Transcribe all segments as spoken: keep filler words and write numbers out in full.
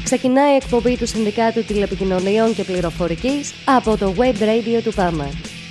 Ξεκινάει η εκπομπή του Συνδικάτου Τηλεπικοινωνιών και Πληροφορικής από το Web Radio του ΠΑΜΑ.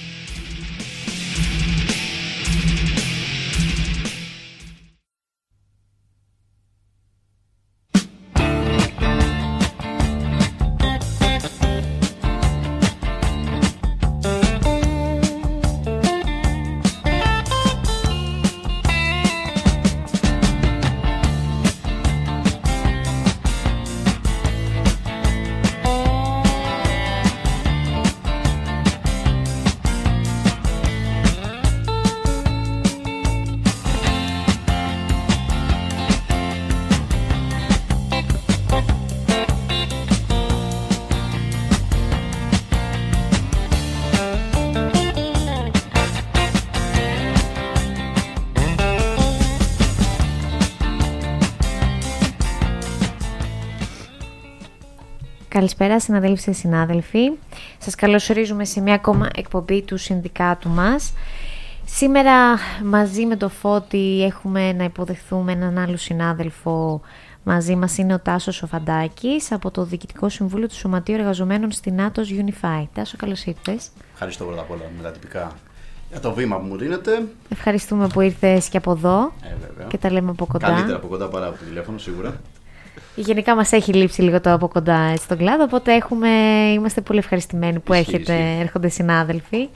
Καλησπέρα συναδέλφοι και συνάδελφοι. Σας καλωσορίζουμε σε μια ακόμα εκπομπή του Συνδικάτου μας. Σήμερα μαζί με το Φώτη έχουμε να υποδεχθούμε έναν άλλο συνάδελφο. Μαζί μας είναι ο Τάσος ο Φαντάκης από το Διοικητικό Συμβούλιο του Σωματείου Εργαζομένων στην Άτος Unify. Τάσο, καλώς ήρθες. Ευχαριστώ πρώτα απ' όλα με τα τυπικά για το βήμα που μου δίνετε. Ευχαριστούμε που ήρθες και από εδώ ε, και τα λέμε από κοντά. Καλύτερα από κοντά παρά από το τηλέφωνο, σίγουρα. Γενικά μας έχει λείψει λίγο το από κοντά στον κλάδο, οπότε έχουμε, είμαστε πολύ ευχαριστημένοι που Ισχύει, έρχεται, ισχύει. έρχονται συνάδελφοι.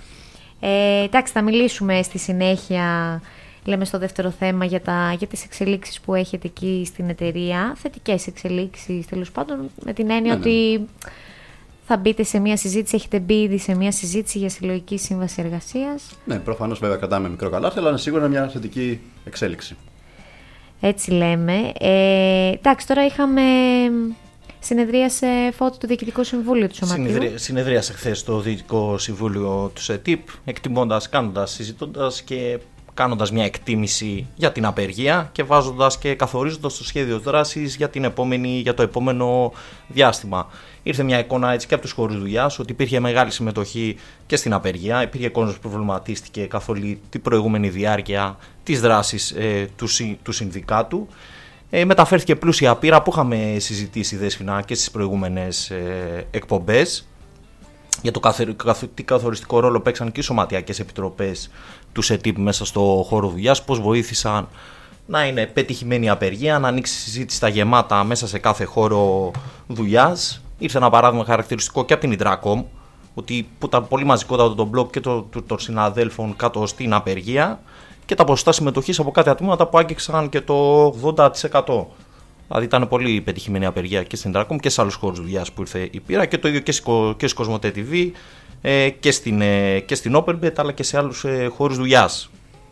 Ε, εντάξει, θα μιλήσουμε στη συνέχεια, λέμε στο δεύτερο θέμα, για, τα, για τις εξελίξεις που έχετε εκεί στην εταιρεία. Θετικές εξελίξεις, τέλος πάντων, με την έννοια ναι, ναι. ότι θα μπείτε σε μια συζήτηση, έχετε μπει ήδη σε μια συζήτηση για συλλογική σύμβαση εργασίας. Ναι, προφανώς βέβαια κρατάμε μικρό καλάθι, αλλά είναι σίγουρα μια θετική εξέλιξη. Έτσι λέμε. Ε, εντάξει, τώρα είχαμε συνεδρίασε Φώτη του Διοικητικού Συμβούλιο του Σωματείου. Συνεδρία, συνεδρίασε χθες το Διοικητικό Συμβούλιο του ΣΕΤΙΠ, εκτιμώντας, κάνοντας, συζητώντας και κάνοντας μια εκτίμηση για την απεργία και βάζοντας και καθορίζοντας το σχέδιο δράσης για, την επόμενη, για το επόμενο διάστημα. Ήρθε μια εικόνα έτσι και από τους χώρους δουλειάς ότι υπήρχε μεγάλη συμμετοχή και στην απεργία. Υπήρχε κόσμος που προβληματίστηκε καθ' όλη την προηγούμενη διάρκεια της δράσης ε, του, του συνδικάτου. Ε, μεταφέρθηκε πλούσια πείρα που είχαμε συζητήσει δέσποινα και στις προηγούμενες ε, εκπομπές για το καθε, καθ, τι καθοριστικό ρόλο παίξαν και οι σωματιακές επιτροπές του ΣΕΤΙΠ μέσα στο χώρο δουλειάς, πώς βοήθησαν να είναι πετυχημένη η απεργία, να ανοίξει συζήτηση στα γεμάτα μέσα σε κάθε χώρο δουλειάς. Ήρθε ένα παράδειγμα χαρακτηριστικό και από την Ιντράκομ, ότι που ήταν πολύ μαζικότατο το μπλοκ και των το, το συναδέλφων κάτω στην απεργία και τα ποσοστά συμμετοχής από κάτι ατμήματα που άγγιξαν και το ογδόντα τοις εκατό. Δηλαδή ήταν πολύ πετυχημένη η απεργία και στην Ιντράκομ και σε άλλους χώρους δουλειάς που ήρθε η πείρα και το ίδιο και στις Κοσμοτέ τι βι και στην, και στην OpenBet αλλά και σε άλλους χώρους δουλειάς.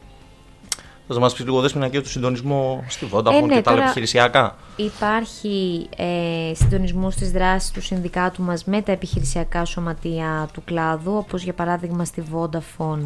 Θα μας πεις λίγο δέσμηνα και το συντονισμό στη Vodafone ε, ναι, και τα άλλα επιχειρησιακά. Υπάρχει ε, συντονισμός στις δράσεις του συνδικάτου μας με τα επιχειρησιακά σωματεία του κλάδου, όπως για παράδειγμα στη Vodafone,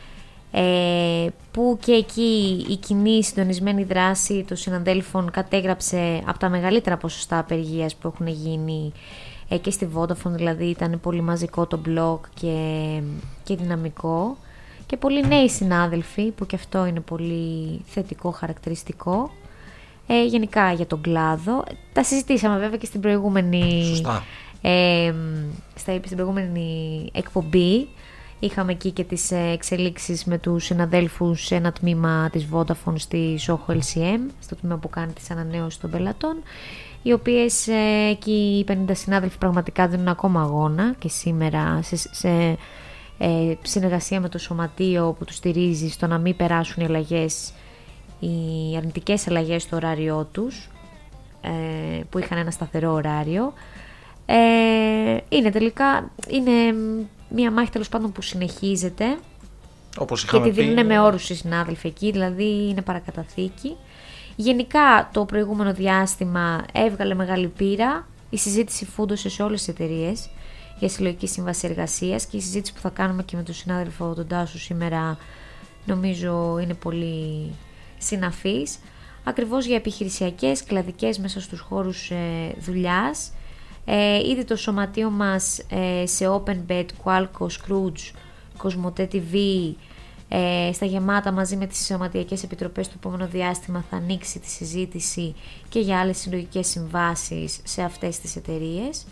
ε, που και εκεί η κοινή συντονισμένη δράση των συναδέλφων κατέγραψε από τα μεγαλύτερα ποσοστά απεργίας που έχουν γίνει ε, και στη Vodafone, δηλαδή ήταν πολύ μαζικό το blog και, και δυναμικό. Και πολλοί νέοι συνάδελφοι, που και αυτό είναι πολύ θετικό χαρακτηριστικό, ε, γενικά για τον κλάδο. Τα συζητήσαμε βέβαια και στην προηγούμενη, Σωστά. Ε, στα, στην προηγούμενη εκπομπή. Είχαμε εκεί και τις εξελίξεις με τους συναδέλφους σε ένα τμήμα της Vodafone στη Soho ελ σι εμ, στο τμήμα που κάνει τις ανανέωσεις των πελατών, οι οποίες ε, εκεί οι πενήντα συνάδελφοι πραγματικά δίνουν ακόμα αγώνα και σήμερα σε... σε Ε, συνεργασία με το σωματείο που τους στηρίζει στο να μην περάσουν οι αλλαγές, οι αρνητικές αλλαγές στο ωράριό τους, ε, που είχαν ένα σταθερό ωράριο. Ε, είναι τελικά είναι μια μάχη τέλος πάντων που συνεχίζεται. Όπως και τη δίνουν πει... με όρους οι συνάδελφοι εκεί, δηλαδή είναι παρακαταθήκη. Γενικά το προηγούμενο διάστημα έβγαλε μεγάλη πείρα, η συζήτηση φούντωσε σε όλες τις εταιρείες για συλλογική σύμβαση εργασίας και η συζήτηση που θα κάνουμε και με τον συνάδελφο τον Τάσο σήμερα νομίζω είναι πολύ συναφής, ακριβώς για επιχειρησιακές, κλαδικές μέσα στους χώρους ε, δουλειάς. Ε, ήδη το σωματείο μας ε, σε OpenBet, Qualco, Scrooge, Κοσμοτέ τι βι Ε, στα γεμάτα μαζί με τις σωματιακές επιτροπές του επόμενο διάστημα θα ανοίξει τη συζήτηση και για άλλες συλλογικές συμβάσεις σε αυτές τις εταιρείες.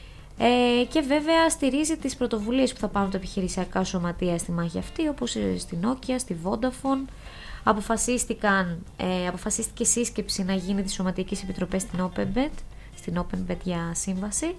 Ε, και βέβαια στηρίζει τις πρωτοβουλίες που θα πάρουν τα επιχειρησιακά σωματεία στη μάχη αυτή, όπως στη Nokia, στη Vodafone. Αποφασίστηκαν, ε, αποφασίστηκε σύσκεψη να γίνει τις σωματικές επιτροπές στην OpenBet, στην OpenBet για σύμβαση.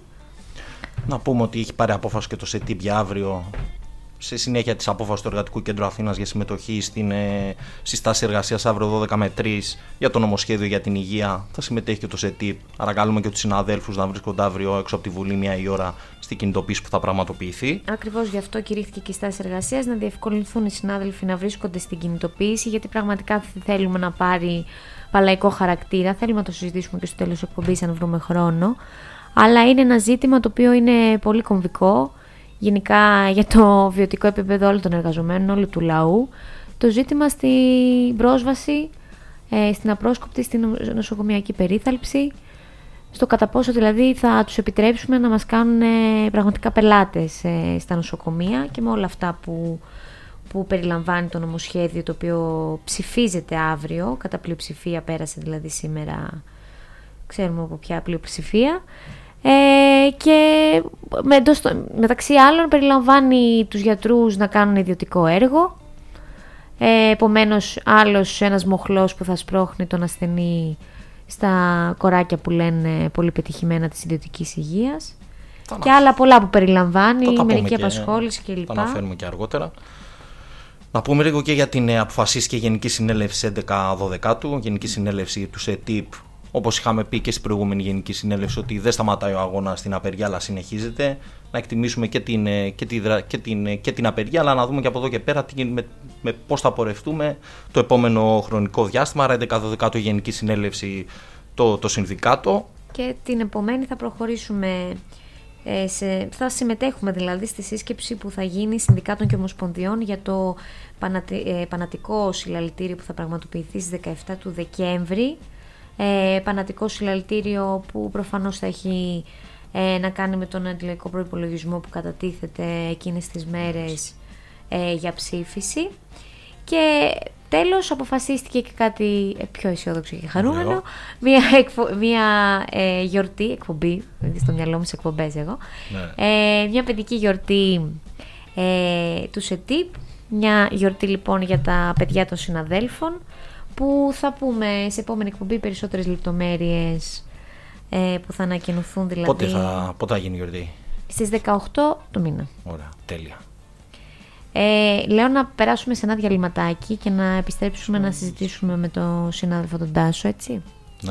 Να πούμε ότι έχει πάρει απόφαση και το ΣΕΤΙΠ για αύριο, σε συνέχεια της απόφασης του Εργατικού Κέντρου Αθήνας για συμμετοχή στην ε, συστάση εργασίας αύριο δώδεκα με τρεις για το νομοσχέδιο για την υγεία. Θα συμμετέχει και το ΣΕΤΙΠ. Άρα καλούμε και τους συναδέλφους να βρίσκονται αύριο έξω από τη Βουλή μία η ώρα στην κινητοποίηση που θα πραγματοποιηθεί. Ακριβώς γι' αυτό κηρύχθηκε και η στάση εργασίας, να διευκολυνθούν οι συνάδελφοι να βρίσκονται στην κινητοποίηση, γιατί πραγματικά θέλουμε να πάρει παλαϊκό χαρακτήρα. Θέλουμε να το συζητήσουμε και στο τέλος της εκπομπής, αν βρούμε χρόνο. Αλλά είναι ένα ζήτημα το οποίο είναι πολύ κομβικό. Γενικά για το βιωτικό επίπεδο όλων των εργαζομένων, όλου του λαού, το ζήτημα στην πρόσβαση, ε, στην απρόσκοπτη, στην νοσοκομιακή περίθαλψη, στο κατά πόσο δηλαδή θα τους επιτρέψουμε να μας κάνουν ε, πραγματικά πελάτες ε, στα νοσοκομεία και με όλα αυτά που, που περιλαμβάνει το νομοσχέδιο, το οποίο ψηφίζεται αύριο, κατά πλειοψηφία, πέρασε δηλαδή σήμερα, ξέρουμε από ποια πλειοψηφία. Ε, και με, μεταξύ άλλων περιλαμβάνει τους γιατρούς να κάνουν ιδιωτικό έργο, ε, επομένως άλλος ένας μοχλός που θα σπρώχνει τον ασθενή στα κοράκια που λένε πολύ πετυχημένα της ιδιωτικής υγείας θα και να... άλλα πολλά που περιλαμβάνει, μερική απασχόληση κλπ. Θα αναφέρουμε και αργότερα. Να πούμε λίγο και για την αποφασίστηκε Γενική Συνέλευση έντεκα δώδεκα, Γενική Συνέλευση του ΣΕΤΙΠ. Όπως είχαμε πει και στην προηγούμενη Γενική Συνέλευση, ότι δεν σταματάει ο αγώνας στην απεργία, αλλά συνεχίζεται. Να εκτιμήσουμε και την, και την, και την, και την απεργία, αλλά να δούμε και από εδώ και πέρα τι, με, με πώς θα πορευτούμε το επόμενο χρονικό διάστημα. Άρα, έντεκα δώδεκα η Γενική Συνέλευση, το, το Συνδικάτο. Και την επομένη θα προχωρήσουμε. Ε, σε, θα συμμετέχουμε δηλαδή στη σύσκεψη που θα γίνει Συνδικάτων και Ομοσπονδιών για το πανατη, ε, Πανατικό Συλλαλητήριο που θα πραγματοποιηθεί στις δεκαεφτά του Δεκέμβρη. Ε, πανατικό συλλαλητήριο που προφανώς θα έχει ε, να κάνει με τον αντιλαϊκό προϋπολογισμό που κατατίθεται εκείνες τις μέρες ε, για ψήφιση. Και τέλος αποφασίστηκε και κάτι πιο αισιόδοξο και χαρούμενο, yeah. μια, εκφο, μια ε, γιορτή, εκπομπή, στο μυαλό μου σε εκπομπές εγώ, yeah. ε, μια παιδική γιορτή ε, του ΣΕΤΙΠ, μια γιορτή λοιπόν για τα παιδιά των συναδέλφων, που θα πούμε σε επόμενη εκπομπή περισσότερες λεπτομέρειες ε, που θα ανακοινωθούν δηλαδή. Πότε θα, πότε θα γίνει η γιορτή? Στις δεκαοκτώ του μήνα. Ωραία, τέλεια. Ε, λέω να περάσουμε σε ένα διαλυματάκι και να επιστρέψουμε mm. να συζητήσουμε με τον συνάδελφο τον Τάσο, έτσι. Ναι.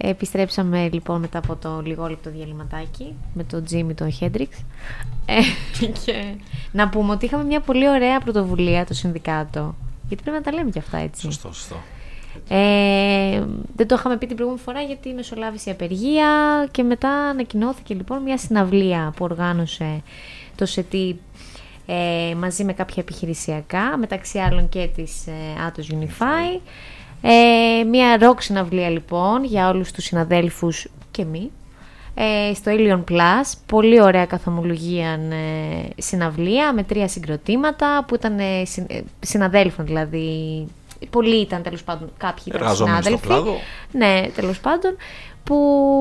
Επιστρέψαμε λοιπόν μετά από το λιγόλεπτο διαλυματάκι με τον Τζίμι τον Χέντριξ. Ε, και να πούμε ότι είχαμε μια πολύ ωραία πρωτοβουλία το Συνδικάτο. Γιατί πρέπει να τα λέμε κι αυτά, έτσι. Σωστό, σωστό. Ε, δεν το είχαμε πει την προηγούμενη φορά γιατί μεσολάβησε η απεργία και μετά ανακοινώθηκε λοιπόν μια συναυλία που οργάνωσε το ΣΕΤΙΠ ε, μαζί με κάποια επιχειρησιακά, μεταξύ άλλων και της ε, Atos Unify. Ε, μια rock συναυλία λοιπόν για όλους τους συναδέλφους και μη ε, στο Ilion Plus. Πολύ ωραία καθομολογία ε, συναυλία με τρία συγκροτήματα που ήταν ε, συ, ε, συναδέλφων, δηλαδή πολλοί ήταν τέλος πάντων, κάποιοι ήταν συνάδελφοι. Ναι, τέλος πάντων, που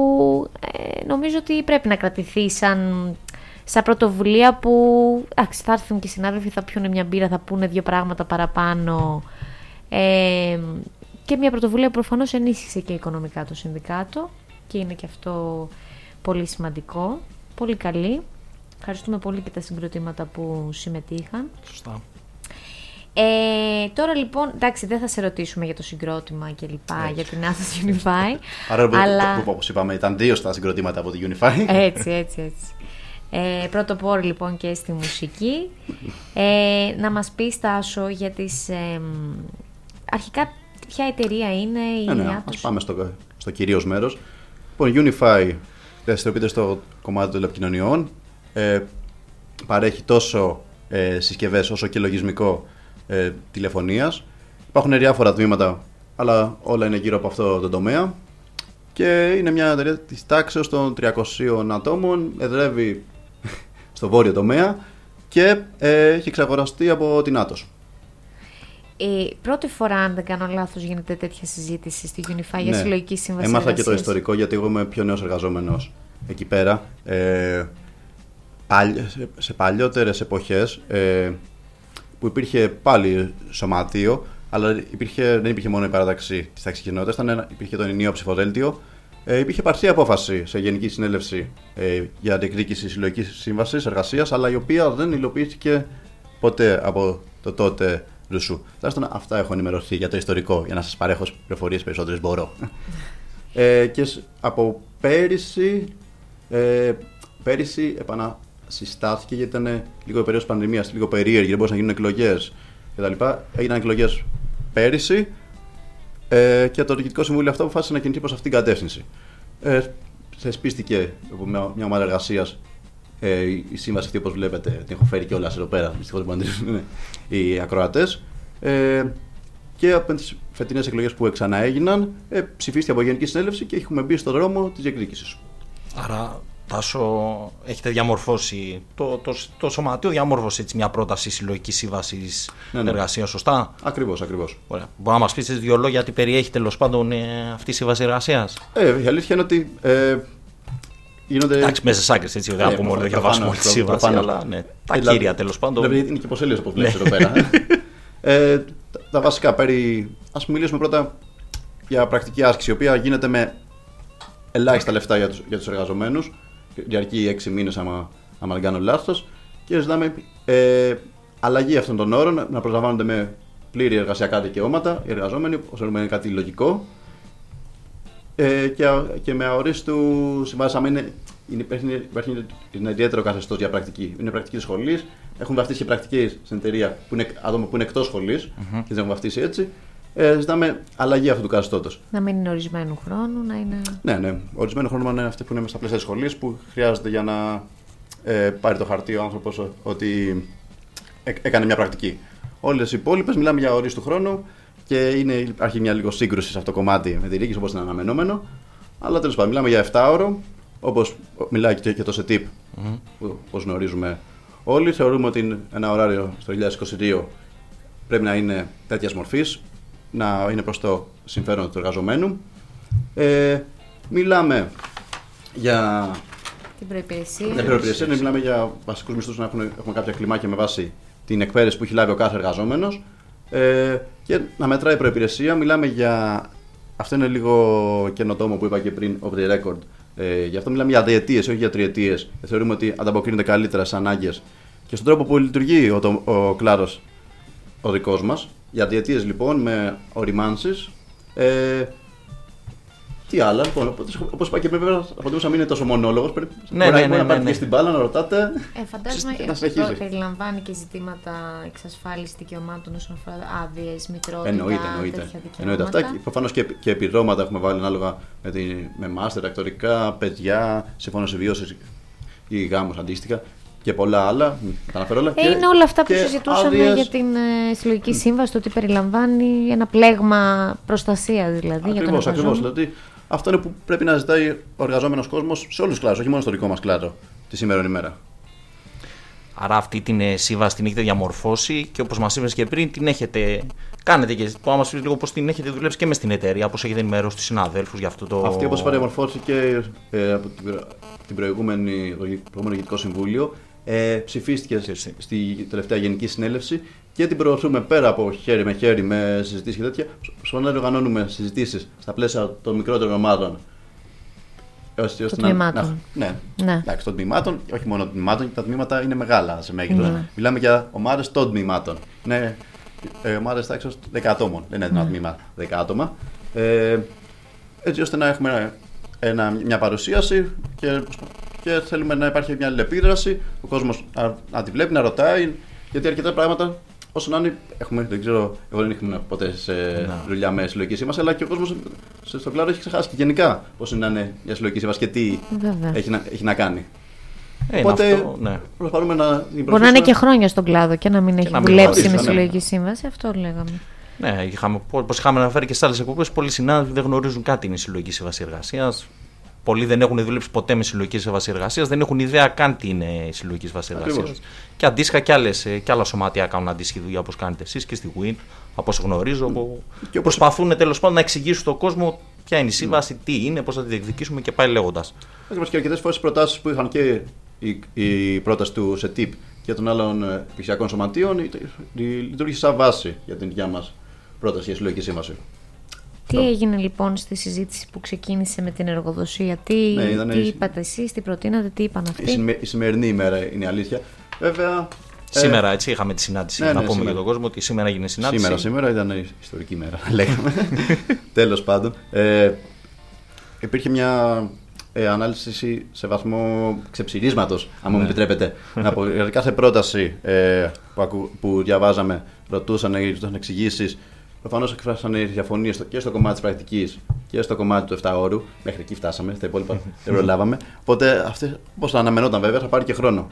ε, νομίζω ότι πρέπει να κρατηθεί σαν, σαν πρωτοβουλία που άξι, θα έρθουν και οι συνάδελφοι, θα πιούνε μια μπύρα, θα πούνε δύο πράγματα παραπάνω. Ε, και μια πρωτοβουλία που προφανώς ενίσχυσε και οικονομικά το Συνδικάτο και είναι και αυτό πολύ σημαντικό, πολύ καλή. Ευχαριστούμε πολύ και τα συγκροτήματα που συμμετείχαν. Σωστά. Ε, τώρα λοιπόν, εντάξει, δεν θα σε ρωτήσουμε για το συγκρότημα και λοιπά, για την Atos Unify. Άρα, αλλά... που, που, όπως είπαμε, ήταν δύο στα συγκροτήματα από τη Unify. Έτσι, έτσι, έτσι. Ε, πρωτοπόροι λοιπόν και στη μουσική. Ε, να μας πεις, Τάσο, για τις... Ε, αρχικά, ποια εταιρεία είναι η ναι, ναι, Atos? ας πάμε στο, στο κυρίως μέρος. Λοιπόν, Unify δραστηριοποιείται στο κομμάτι των τηλεπικοινωνιών. Ε, παρέχει τόσο ε, συσκευές όσο και λογισμικό ε, τηλεφωνίας. Υπάρχουν διάφορα τμήματα, αλλά όλα είναι γύρω από αυτό το τομέα. Και είναι μια εταιρεία της τάξης των τριακοσίων ατόμων, εδρεύει στο βόρειο τομέα και ε, έχει εξαγοραστεί από την Atos. Ε, πρώτη φορά, αν δεν κάνω λάθος, γίνεται τέτοια συζήτηση στη Unify για ναι. συλλογική σύμβαση. Έμαθα εργασίας. και το ιστορικό, γιατί εγώ είμαι πιο νέος εργαζόμενος εκεί πέρα. Ε, παλι, σε, σε παλιότερες εποχές ε, που υπήρχε πάλι σωματείο, αλλά υπήρχε, δεν υπήρχε μόνο η παράταξη της ταξικής κοινότητας, υπήρχε το ενιαίο ψηφοδέλτιο. Ε, υπήρχε πάρθει απόφαση σε Γενική Συνέλευση ε, για διεκδίκηση συλλογικής σύμβασης εργασίας, αλλά η οποία δεν υλοποιήθηκε ποτέ από το τότε Ρουσού. Τουλάχιστον αυτά έχω ενημερωθεί για το ιστορικό, για να σας παρέχω πληροφορίες περισσότερες μπορώ. ε, και από πέρυσι, ε, πέρυσι επανασυστάθηκε, γιατί ήταν λίγο η περίοδος πανδημίας, λίγο περίεργη, δεν μπορούσαν να γίνουν εκλογές κτλ. Έγιναν εκλογές πέρυσι. Ε, και το Διοικητικό Συμβούλιο αυτό αποφάσισε να κινηθεί προς αυτήν την κατεύθυνση. Ε, θεσπίστηκε από μια, μια ομάδα εργασίας ε, η σύμβαση αυτή, όπως βλέπετε, την έχω φέρει κιόλας εδώ πέρα, δυστυχώς δεν μπορούν οι ακροατές. Ε, και από τις φετινές εκλογές που ξαναέγιναν, ε, ψηφίστηκε από Γενική Συνέλευση και έχουμε μπει στον δρόμο της διεκδίκησης. Άρα, Τάσο, έχετε διαμορφώσει, το, το, το Σωματείο διαμόρφωσε έτσι μια πρόταση συλλογικής σύμβασης ναι, ναι. εργασίας, σωστά? Ακριβώς, ακριβώς. Ωραία. Μπορεί να μας πείτε δύο λόγια τι περιέχει τέλος πάντων ε, αυτή η σύμβαση εργασίας? Ε, η αλήθεια είναι ότι ε, γίνονται... Εντάξει, μέσα σε άκρες, έτσι, δεν θα πούμε όλο για βάσιμο τη σύμβαση, αλλά ναι, τα δηλαδή, κύρια τέλος πάντων. Δηλαδή είναι και υποσέλιδες, όπως βλέπεις εδώ πέρα. ε, τα, τα βασικά περί... Ας μιλήσουμε πρώτα για πρακτική άσκηση, η οποία γίνεται με ελάχιστα λεφτά για τους, για τους εργαζομένους. Διαρκεί έξι μήνες, άμα, άμα δεν κάνω λάθος, και ζητάμε ε, αλλαγή αυτών των όρων, να προσλαμβάνονται με πλήρη εργασιακά δικαιώματα οι εργαζόμενοι, όσο είναι κάτι λογικό, ε, και, και με αορίστου συμβάσεις. Άμα είναι, είναι, υπάρχει, υπάρχει ένα ιδιαίτερο καθεστώς για πρακτική. Είναι πρακτική της σχολής, έχουν βαφτίσει και πρακτική στην εταιρεία που είναι άτομα που είναι εκτός σχολής, mm-hmm. και δεν έχουν βαφτίσει έτσι. Ε, ζητάμε αλλαγή αυτού του καθεστώτος. Να μην είναι ορισμένου χρόνου, να είναι. Ναι, ναι. Ορισμένου χρόνου είναι αυτοί που είναι στα πλαίσια της σχολής, που χρειάζεται για να ε, πάρει το χαρτί ο άνθρωπος ότι ε, έκανε μια πρακτική. Όλες οι υπόλοιπες μιλάμε για ορίστου χρόνου και είναι, υπάρχει μια λίγο σύγκρουση σε αυτό το κομμάτι με τη διοίκηση, όπως είναι αναμενόμενο. Αλλά τέλος πάντων, μιλάμε για επτάωρο, όπως μιλάει και, και το ΣΕΤΙΠ, mm-hmm. που όπως γνωρίζουμε όλοι. Θεωρούμε ότι ένα ωράριο στο δύο χιλιάδες είκοσι δύο πρέπει να είναι τέτοιας μορφής, να είναι προς το συμφέρον του εργαζομένου. Ε, μιλάμε για την προϋπηρεσία. Την προϋπηρεσία, ναι, μιλάμε για βασικούς μισθούς, να έχουν, έχουμε κάποια κλιμάκια με βάση την εκπαίδευση που έχει λάβει ο κάθε εργαζόμενος. Ε, και να μετράει η προϋπηρεσία. Μιλάμε για. Αυτό είναι λίγο καινοτόμο που είπα και πριν, off the record. Ε, γι' αυτό μιλάμε για διετίες, όχι για τριετίες. Ε, θεωρούμε ότι ανταποκρίνεται καλύτερα στις ανάγκες και στον τρόπο που λειτουργεί ο, ο, ο κλάδος ο δικός μας. Για διετίες λοιπόν, με οριμάνσεις. Ε, Τι άλλα, λοιπόν, όπως είπα και πριν, βέβαια, απαντούσα να μην είναι τόσο μονόλογος. Πρέπει Ναι, μπορεί ναι, να- ναι, να ναι, πάρετε ναι. και στην μπάλα να ρωτάτε. Ε, φαντάζομαι και να αυτό συνεχίζει. περιλαμβάνει και ζητήματα εξασφάλισης δικαιωμάτων όσον αφορά άδειες, μητρότητα, Εννοείται, εννοείται. τέτοια εννοείται δικαιώματα. αυτά. Προφανώς και, και επιδόματα έχουμε βάλει ανάλογα με, τη, με μάστερ, ακτορικά, παιδιά, σύμφωνο συμβίωσης ή γάμους αντίστοιχα και πολλά άλλα. Μην τα αναφέρω όλα. Ε, και, είναι όλα αυτά που και συζητούσαμε άδειες. για την ε, συλλογική σύμβαση, το ότι περιλαμβάνει ένα πλέγμα προστασίας δηλαδή για τον Ακριβώς, ακριβώς. εργαζόμενο. Δηλαδή, αυτό είναι που πρέπει να ζητάει ο εργαζόμενος κόσμος σε όλους τους κλάδους, όχι μόνο στο δικό μας κλάδο τη σήμερον ημέρα. Άρα αυτή την ε, σύμβαση την έχετε διαμορφώσει και όπως μας είπες και πριν την έχετε. Κάνετε και. Που μας πεις λίγο πώς την έχετε δουλέψει και μες στην εταιρεία, πώς έχετε ενημερώσει τους συναδέλφους για αυτό το. Αυτή, όπως είπα, διαμορφώθηκε ε, από την, προ- την προηγούμενη, το προηγούμενο Γενικό Συμβούλιο. Ε, ψηφίστηκε στη, στη τελευταία Γενική Συνέλευση και την προωθούμε πέρα από χέρι με χέρι με συζητήσεις και τέτοια. Προσπαθούμε να οργανώνουμε συζητήσεις στα πλαίσια των μικρότερων ομάδων. Ώστε, ώστε να- τμήματων. να- ναι, Ναι. εντάξει, των τμήματων, όχι μόνο των τμήματων, τα τμήματα είναι μεγάλα σε μέγεθος. Ναι. Μιλάμε για ομάδες των τμήματων. Είναι ε, ομάδες τάξης δέκα ατόμων. Δεν είναι ένα Ναι. τμήμα δέκα άτομα. Ε, έτσι ώστε να έχουμε ένα, μια παρουσίαση και, και θέλουμε να υπάρχει μια αλληλεπίδραση. Ο κόσμος να, να τη βλέπει, να ρωτάει. Γιατί αρκετά πράγματα, όσο να είναι, έχουμε, δεν ξέρω, εγώ δεν ήμουν ποτέ σε Ναι. δουλειά με συλλογική σύμβαση, αλλά και ο κόσμος στον κλάδο έχει ξεχάσει και γενικά πώς είναι να είναι μια συλλογική σύμβαση και τι Βέβαια. έχει να, έχει να κάνει. Ε, είναι Οπότε αυτό, ναι. προσπαθούμε να την Μπορεί να είναι και χρόνια στον κλάδο και να μην έχει να μην δουλέψει γνωρίζει, με ναι. συλλογική σύμβαση. Αυτό λέγαμε. Ναι, είχαμε, όπως είχαμε αναφέρει και σε άλλες εκπομπές, πολλοί συνάδελφοι δεν γνωρίζουν κάτι είναι η συλλογική σύμβαση εργασίας. Πολλοί δεν έχουν δουλέψει ποτέ με συλλογική σύμβαση εργασίας, δεν έχουν ιδέα καν τι είναι η συλλογική σύμβαση Ακριβώς. εργασίας. Και αντίστοιχα και, άλλες, ε, και άλλα σωματεία κάνουν αντίστοιχη δουλειά όπως κάνετε εσείς και στη Win, από όσο γνωρίζω. Που Και όπως- προσπαθούν τέλος πάντων να εξηγήσουν στον κόσμο ποια είναι η σύμβαση, τι είναι, πώς θα τη διεκδικήσουμε και πάει λέγοντας. Ακριβώς, και αρκετές φορές οι προτάσεις που είχαν και η, η πρόταση του ΣΕΤΙΠ και των άλλων ε, επιχειρησιακών σωματείων η- η- λειτουργήσε σαν βάση για την δικιά μας πρόταση για συλλογική σύμβαση. Τι Αυτό. έγινε λοιπόν στη συζήτηση που ξεκίνησε με την εργοδοσία, τι, Ναι, ήταν τι η- είπατε εσείς, τι προτείνατε, τι είπαν Η, αυτοί. σημε- η σημερινή ημέρα είναι η αλήθεια. Βέβαια. ε, Σήμερα έτσι είχαμε τη συνάντηση. ναι, να ναι, πούμε σήμερα. για τον κόσμο ότι σήμερα έγινε συνάντηση. Σήμερα, σήμερα ήταν η ιστορική μέρα, λέγαμε. Τέλος πάντων. Ε, υπήρχε μια ε, ανάλυση σε βαθμό ξεψηρίσματος, αν μου Ναι. επιτρέπετε. Να πω, για κάθε πρόταση ε, που, ακου, που διαβάζαμε, ρωτούσαν, ζητούσαν εξηγήσεις. Προφανώς εκφράσαν διαφωνίες στο- και στο κομμάτι της πρακτικής και στο κομμάτι του εφτάωρου. Μέχρι εκεί φτάσαμε, στα υπόλοιπα δεν προλάβαμε. Οπότε, αυτή, όπως αναμενόταν βέβαια, θα πάρει και χρόνο.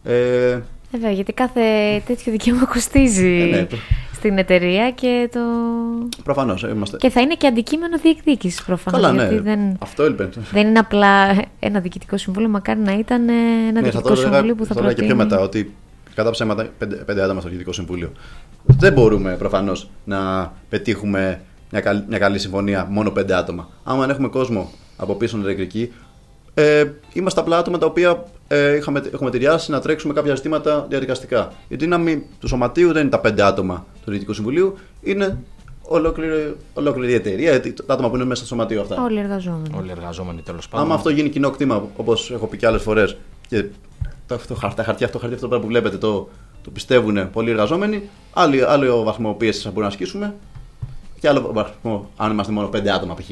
Ε, Βέβαια, γιατί κάθε τέτοιο δικαίωμα κοστίζει Ε, ναι. στην εταιρεία και, το... προφανώς είμαστε. και θα είναι και αντικείμενο διεκδίκησης προφανώς. Καλά, γιατί ναι. δεν, Αυτό έλπεν. δεν είναι απλά ένα διοικητικό συμβούλιο, μακάρι να ήταν ένα Ναι, θα διοικητικό το έλεγα, συμβούλιο που θα θα έλεγα και προτείνει. πιο μετά ότι κατά ψέματα πέντε, πέντε άτομα στο Διοικητικό Συμβούλιο. Δεν μπορούμε προφανώς να πετύχουμε μια καλή, μια καλή συμφωνία μόνο πέντε άτομα. Άμα αν έχουμε κόσμο από πίσω νευρική, ε, είμαστε απλά άτομα τα οποία ε, είχαμε, έχουμε ταιριάσει να τρέξουμε κάποια ζητήματα διαδικαστικά. Η δύναμη του σωματείου δεν είναι τα πέντε άτομα του Διοικητικού Συμβουλίου, είναι ολόκληρη, ολόκληρη η εταιρεία, τα άτομα που είναι μέσα στο σωματείο αυτά. Όλοι οι εργαζόμενοι. Όλοι οι εργαζόμενοι τέλος πάντων. Άμα αυτό γίνει κοινό κτήμα, όπως έχω πει και άλλες φορές, και τα, το, χαρτιά, χαρτιά, αυτό, χαρτιά, αυτό πράγμα που βλέπετε το, το πιστεύουν πολλοί εργαζόμενοι, άλλο, άλλο βαθμό πίεσης θα μπορούμε να ασκήσουμε και άλλο βαθμό αν είμαστε μόνο πέντε άτομα π.χ.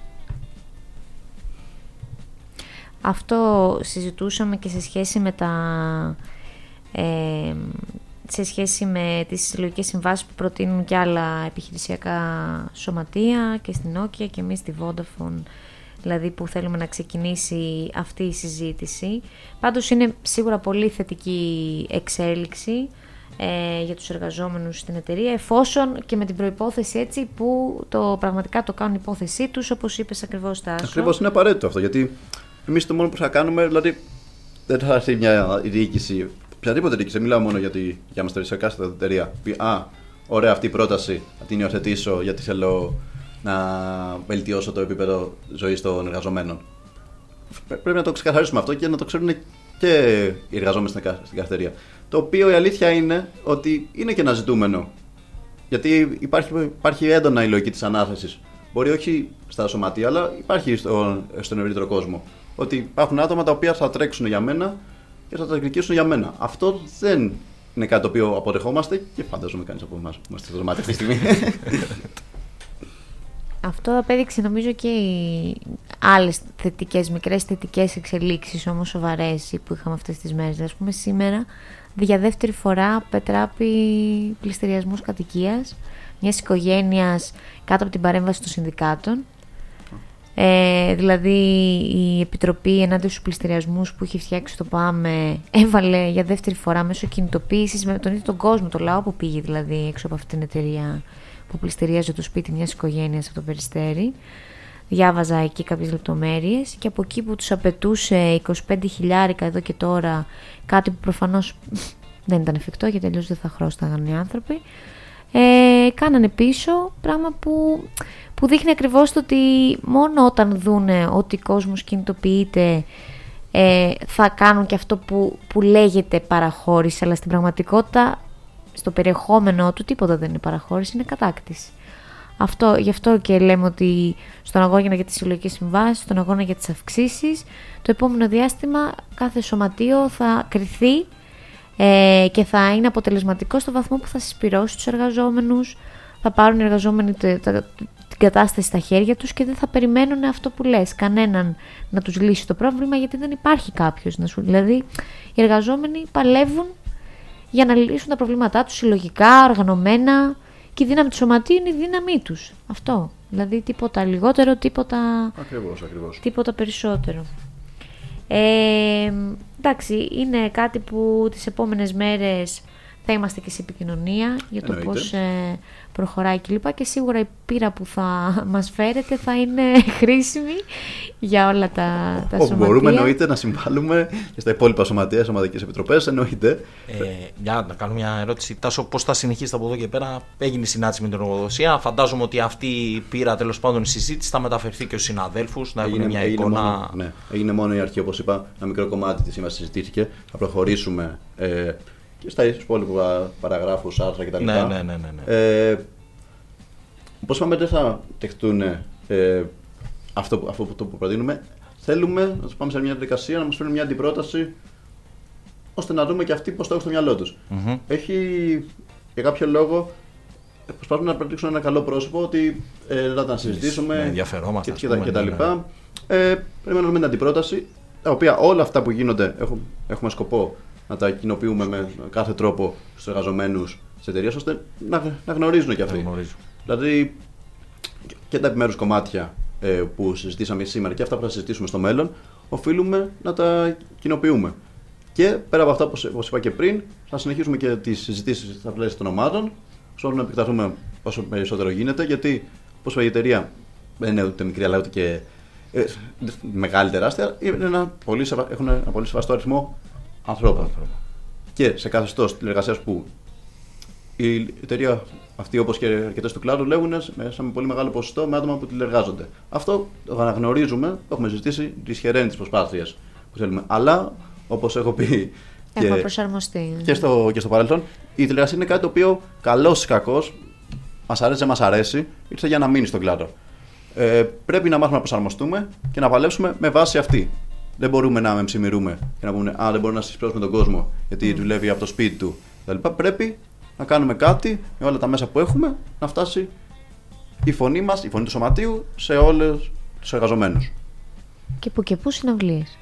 Αυτό συζητούσαμε και σε σχέση με τα... Ε, σε σχέση με τις συλλογικές συμβάσεις που προτείνουν και άλλα επιχειρησιακά σωματεία και στην Nokia και εμείς στη Vodafone, δηλαδή που θέλουμε να ξεκινήσει αυτή η συζήτηση. Πάντως είναι σίγουρα πολύ θετική εξέλιξη ε, για τους εργαζόμενους στην εταιρεία, εφόσον και με την προϋπόθεση έτσι που το, πραγματικά το κάνουν υπόθεσή τους, όπως είπες ακριβώς, Τάσο. Ακριβώς, είναι απαραίτητο αυτό, γιατί εμείς το μόνο που θα κάνουμε, δηλαδή δεν θα έρθει μια διοίκηση, οποιαδήποτε διοίκηση, δεν μιλάω μόνο για, τη, για μας σε κάθε εταιρεία, πει «Α, ωραία αυτή η πρόταση, θα την υιοθετήσω γιατί θέλω να βελτιώσω το επίπεδο ζωής των εργαζομένων». Πρέπει να το ξεκαθαρίσουμε αυτό και να το ξέρουν και οι εργαζόμενοι στην καθετερία. Το οποίο η αλήθεια είναι ότι είναι και ένα ζητούμενο. Γιατί υπάρχει, υπάρχει έντονα η λογική της ανάθεσης. Μπορεί όχι στα σωματεία, αλλά υπάρχει στο, στον ευρύτερο κόσμο. Ότι υπάρχουν άτομα τα οποία θα τρέξουν για μένα και θα τα εκδικήσουν για μένα. Αυτό δεν είναι κάτι το οποίο αποδεχόμαστε και φαντάζομαι κανείς από εμάς που είμαστε στο δωμάτιο αυτή τη στιγμή. Αυτό απέδειξε νομίζω και οι άλλες θετικές, μικρές θετικές εξελίξεις όμως σοβαρές που είχαμε αυτές τις μέρες. Ας πούμε σήμερα για δεύτερη φορά πετράπει πληστηριασμός κατοικίας μιας οικογένειας κάτω από την παρέμβαση των συνδικάτων. Ε, δηλαδή η Επιτροπή ενάντια στους πληστηριασμούς που είχε φτιάξει το ΠΑΜΕ έβαλε για δεύτερη φορά μέσω κινητοποίησης με τον ίδιο τον κόσμο, το λαό που πήγε δηλαδή έξω από αυτήν την εταιρεία που πληστηρίαζε το σπίτι μιας οικογένειας από το Περιστέρι. Διάβαζα εκεί κάποιες λεπτομέρειες και από εκεί που τους απαιτούσε είκοσι πέντε χιλιάρικα εδώ και τώρα, κάτι που προφανώς δεν ήταν εφικτό γιατί τελείως δεν θα χρώσταγαν οι άνθρωποι, ε, κάνανε πίσω, πράγμα που, που δείχνει ακριβώς το ότι μόνο όταν δούνε ότι ο κόσμος κινητοποιείται ε, θα κάνουν και αυτό που, που λέγεται παραχώρηση, αλλά στην πραγματικότητα στο περιεχόμενο του τίποτα δεν είναι παραχώρηση, είναι κατάκτηση. Αυτό, γι' αυτό και λέμε ότι στον αγώνα για τις συλλογικές συμβάσεις, στον αγώνα για τις αυξήσεις, το επόμενο διάστημα κάθε σωματείο θα κριθεί ε, και θα είναι αποτελεσματικό στο βαθμό που θα συσπυρώσει τους εργαζόμενους, θα πάρουν οι εργαζόμενοι τε, τε, την κατάσταση στα χέρια τους και δεν θα περιμένουν αυτό που λες, κανέναν να τους λύσει το πρόβλημα, γιατί δεν υπάρχει κάποιος να σου... Δηλαδή οι εργαζόμενοι παλεύουν για να λύσουν τα προβλήματά τους συλλογικά, οργανωμένα, και η δύναμη του σωματείου είναι η δύναμή τους. Αυτό. Δηλαδή τίποτα λιγότερο, τίποτα, ακριβώς, ακριβώς. τίποτα περισσότερο. Ε, εντάξει, είναι κάτι που τις επόμενες μέρες θα είμαστε και σε επικοινωνία για το Εννοείται. πώς ε, προχωράει κλπ. Και σίγουρα η πείρα που θα μας φέρετε θα είναι χρήσιμη για όλα τα, τα Όπου σωματεία. μπορούμε εννοείται να συμβάλλουμε και στα υπόλοιπα σωματεία, σωματικές επιτροπές, εννοείται. Ε, για να κάνω μια ερώτηση, Τάσο, πώς θα συνεχίσετε από εδώ και πέρα? Έγινε η συνάντηση με την εργοδοσία. Φαντάζομαι ότι αυτή η πείρα, τέλος πάντων, η συζήτηση θα μεταφερθεί και στους συναδέλφους, να έχουν μια έγινε εικόνα. Μόνο, ναι, έγινε μόνο η αρχή, όπως είπα, ένα μικρό κομμάτι της σήμερα συζητήθηκε. Θα προχωρήσουμε ε, και στα υπόλοιπα παραγράφους, άρθρα κτλ. Ναι, ναι, ναι, ναι, ναι. Ε, όπως είπαμε, δεν θα τεχτούν ε, αυτό, αυτό που, το που προτείνουμε. Θέλουμε να πάμε σε μια διαδικασία να μας φέρουν μια αντιπρόταση, ώστε να δούμε και αυτοί πώς το έχουν στο μυαλό τους. Mm-hmm. Έχει για κάποιο λόγο προσπάθουμε να προτείξουν ένα καλό πρόσωπο, ότι ε, θα τα συζητήσουμε ναι, ενδιαφερόμαστε, και, πούμε, και τα ναι, λοιπά. Ναι. Ε, περιμένουμε με την αντιπρόταση, τα οποία όλα αυτά που γίνονται έχουμε, έχουμε σκοπό να τα κοινοποιούμε με κάθε τρόπο στους εργαζομένους της εταιρείας, ώστε να, να γνωρίζουν και αυτοί. Δηλαδή και τα επιμέρους κομμάτια ε, που συζητήσαμε σήμερα και αυτά που θα συζητήσουμε στο μέλλον, οφείλουμε να τα κοινοποιούμε. Και πέρα από αυτά, όπως είπα και πριν, θα συνεχίσουμε και τις συζητήσεις στα πλαίσια των ομάδων, ώστε να επεκταθούμε όσο περισσότερο γίνεται, γιατί όπως είπα, η εταιρεία δεν είναι ούτε μικρή αλλά ούτε και ε, μεγάλη, τεράστια, είναι ένα πολύ σεβα... έχουν ένα πολύ σεβαστό αριθμό ανθρώπων. Και σε καθεστώς τηλεργασίας που η εταιρεία αυτή, όπως και αρκετές του κλάδου, λέγουν μέσα με πολύ μεγάλο ποσοστό με άτομα που τηλεργάζονται. Αυτό το αναγνωρίζουμε, το έχουμε συζητήσει, δυσχεραίνει τις προσπάθειες που θέλουμε. Αλλά, όπως έχω πει Έχουμε και, προσαρμοστεί. Και, στο, και στο παρελθόν, η τηλεργασία είναι κάτι το οποίο, καλός ή κακός, μας αρέσει ή μας αρέσει, ήρθε για να μείνει στον κλάδο. Ε, πρέπει να μάθουμε να προσαρμοστούμε και να παλέψουμε με βάση αυτή. Δεν μπορούμε να μεμψημυρούμε και να πούμε «Α, δεν μπορούμε να συσπηρώσουμε τον κόσμο γιατί mm. δουλεύει από το σπίτι του». Δηλαδή, πρέπει να κάνουμε κάτι με όλα τα μέσα που έχουμε, να φτάσει η φωνή μας, η φωνή του σωματείου, σε όλους τους εργαζομένους. Και που και που συναυλίες.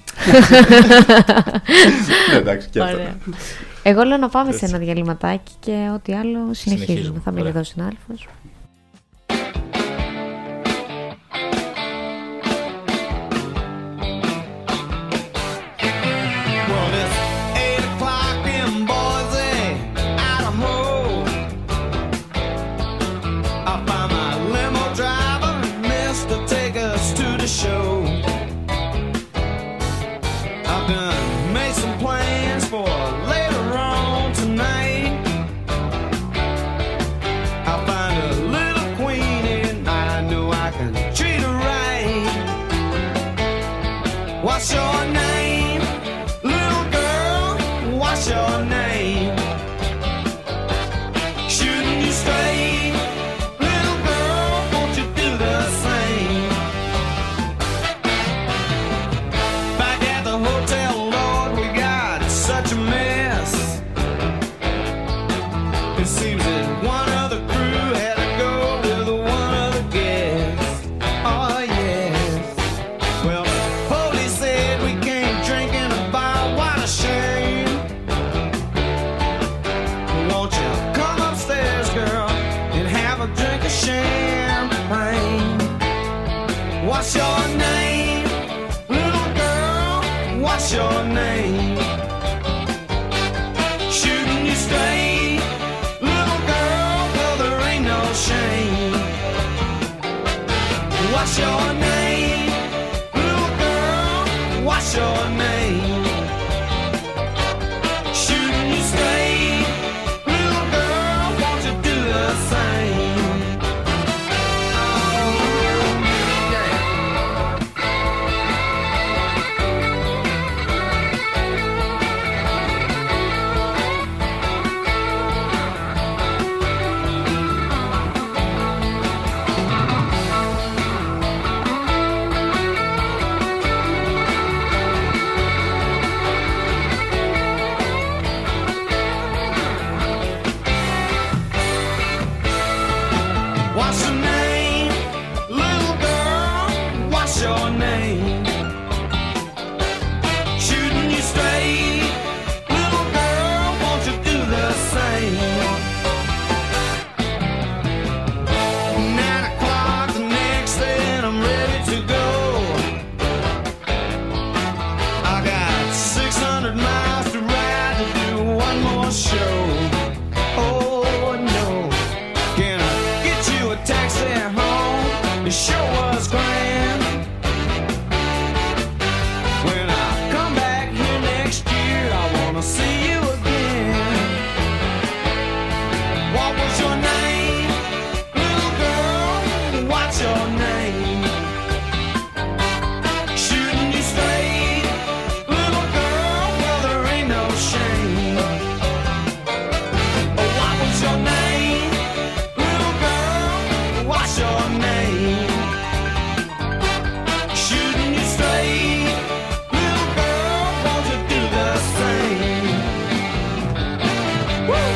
Ναι, εντάξει, και αυτό. Εγώ λέω να πάμε σε ένα διαλυματάκι και ό,τι άλλο συνεχίζουμε. συνεχίζουμε. Θα μείνει εδώ συνάδελφος. What's your name, little girl? What's your name? Shouldn't you stay, little girl? Won't you do the same? Back at the hotel, Lord, we got such a mess. It seems that one of the crew had to go with one of the guests. your name? Shouldn't you stay, little girl? Well, there ain't no shame. What's your name, little girl? What's your name? Shouldn't you stay, little girl? Won't you do the same? Oh, yeah. What's your name, little girl? What's your name? Shouldn't you stay, little girl? Won't you do the same? Nine o'clock the next day and I'm ready to go. I got six hundred miles to ride to do one more show. Oh no, can I get you a taxi home? It sure was grand. When I come back here next year, I wanna see you again. What was your name, little girl? What's your name? Shouldn't you stay, little girl? Well, there ain't no shame. Oh, what was your name, little girl? What's your name? Shouldn't you stay, little girl? Won't you do the same? Woo!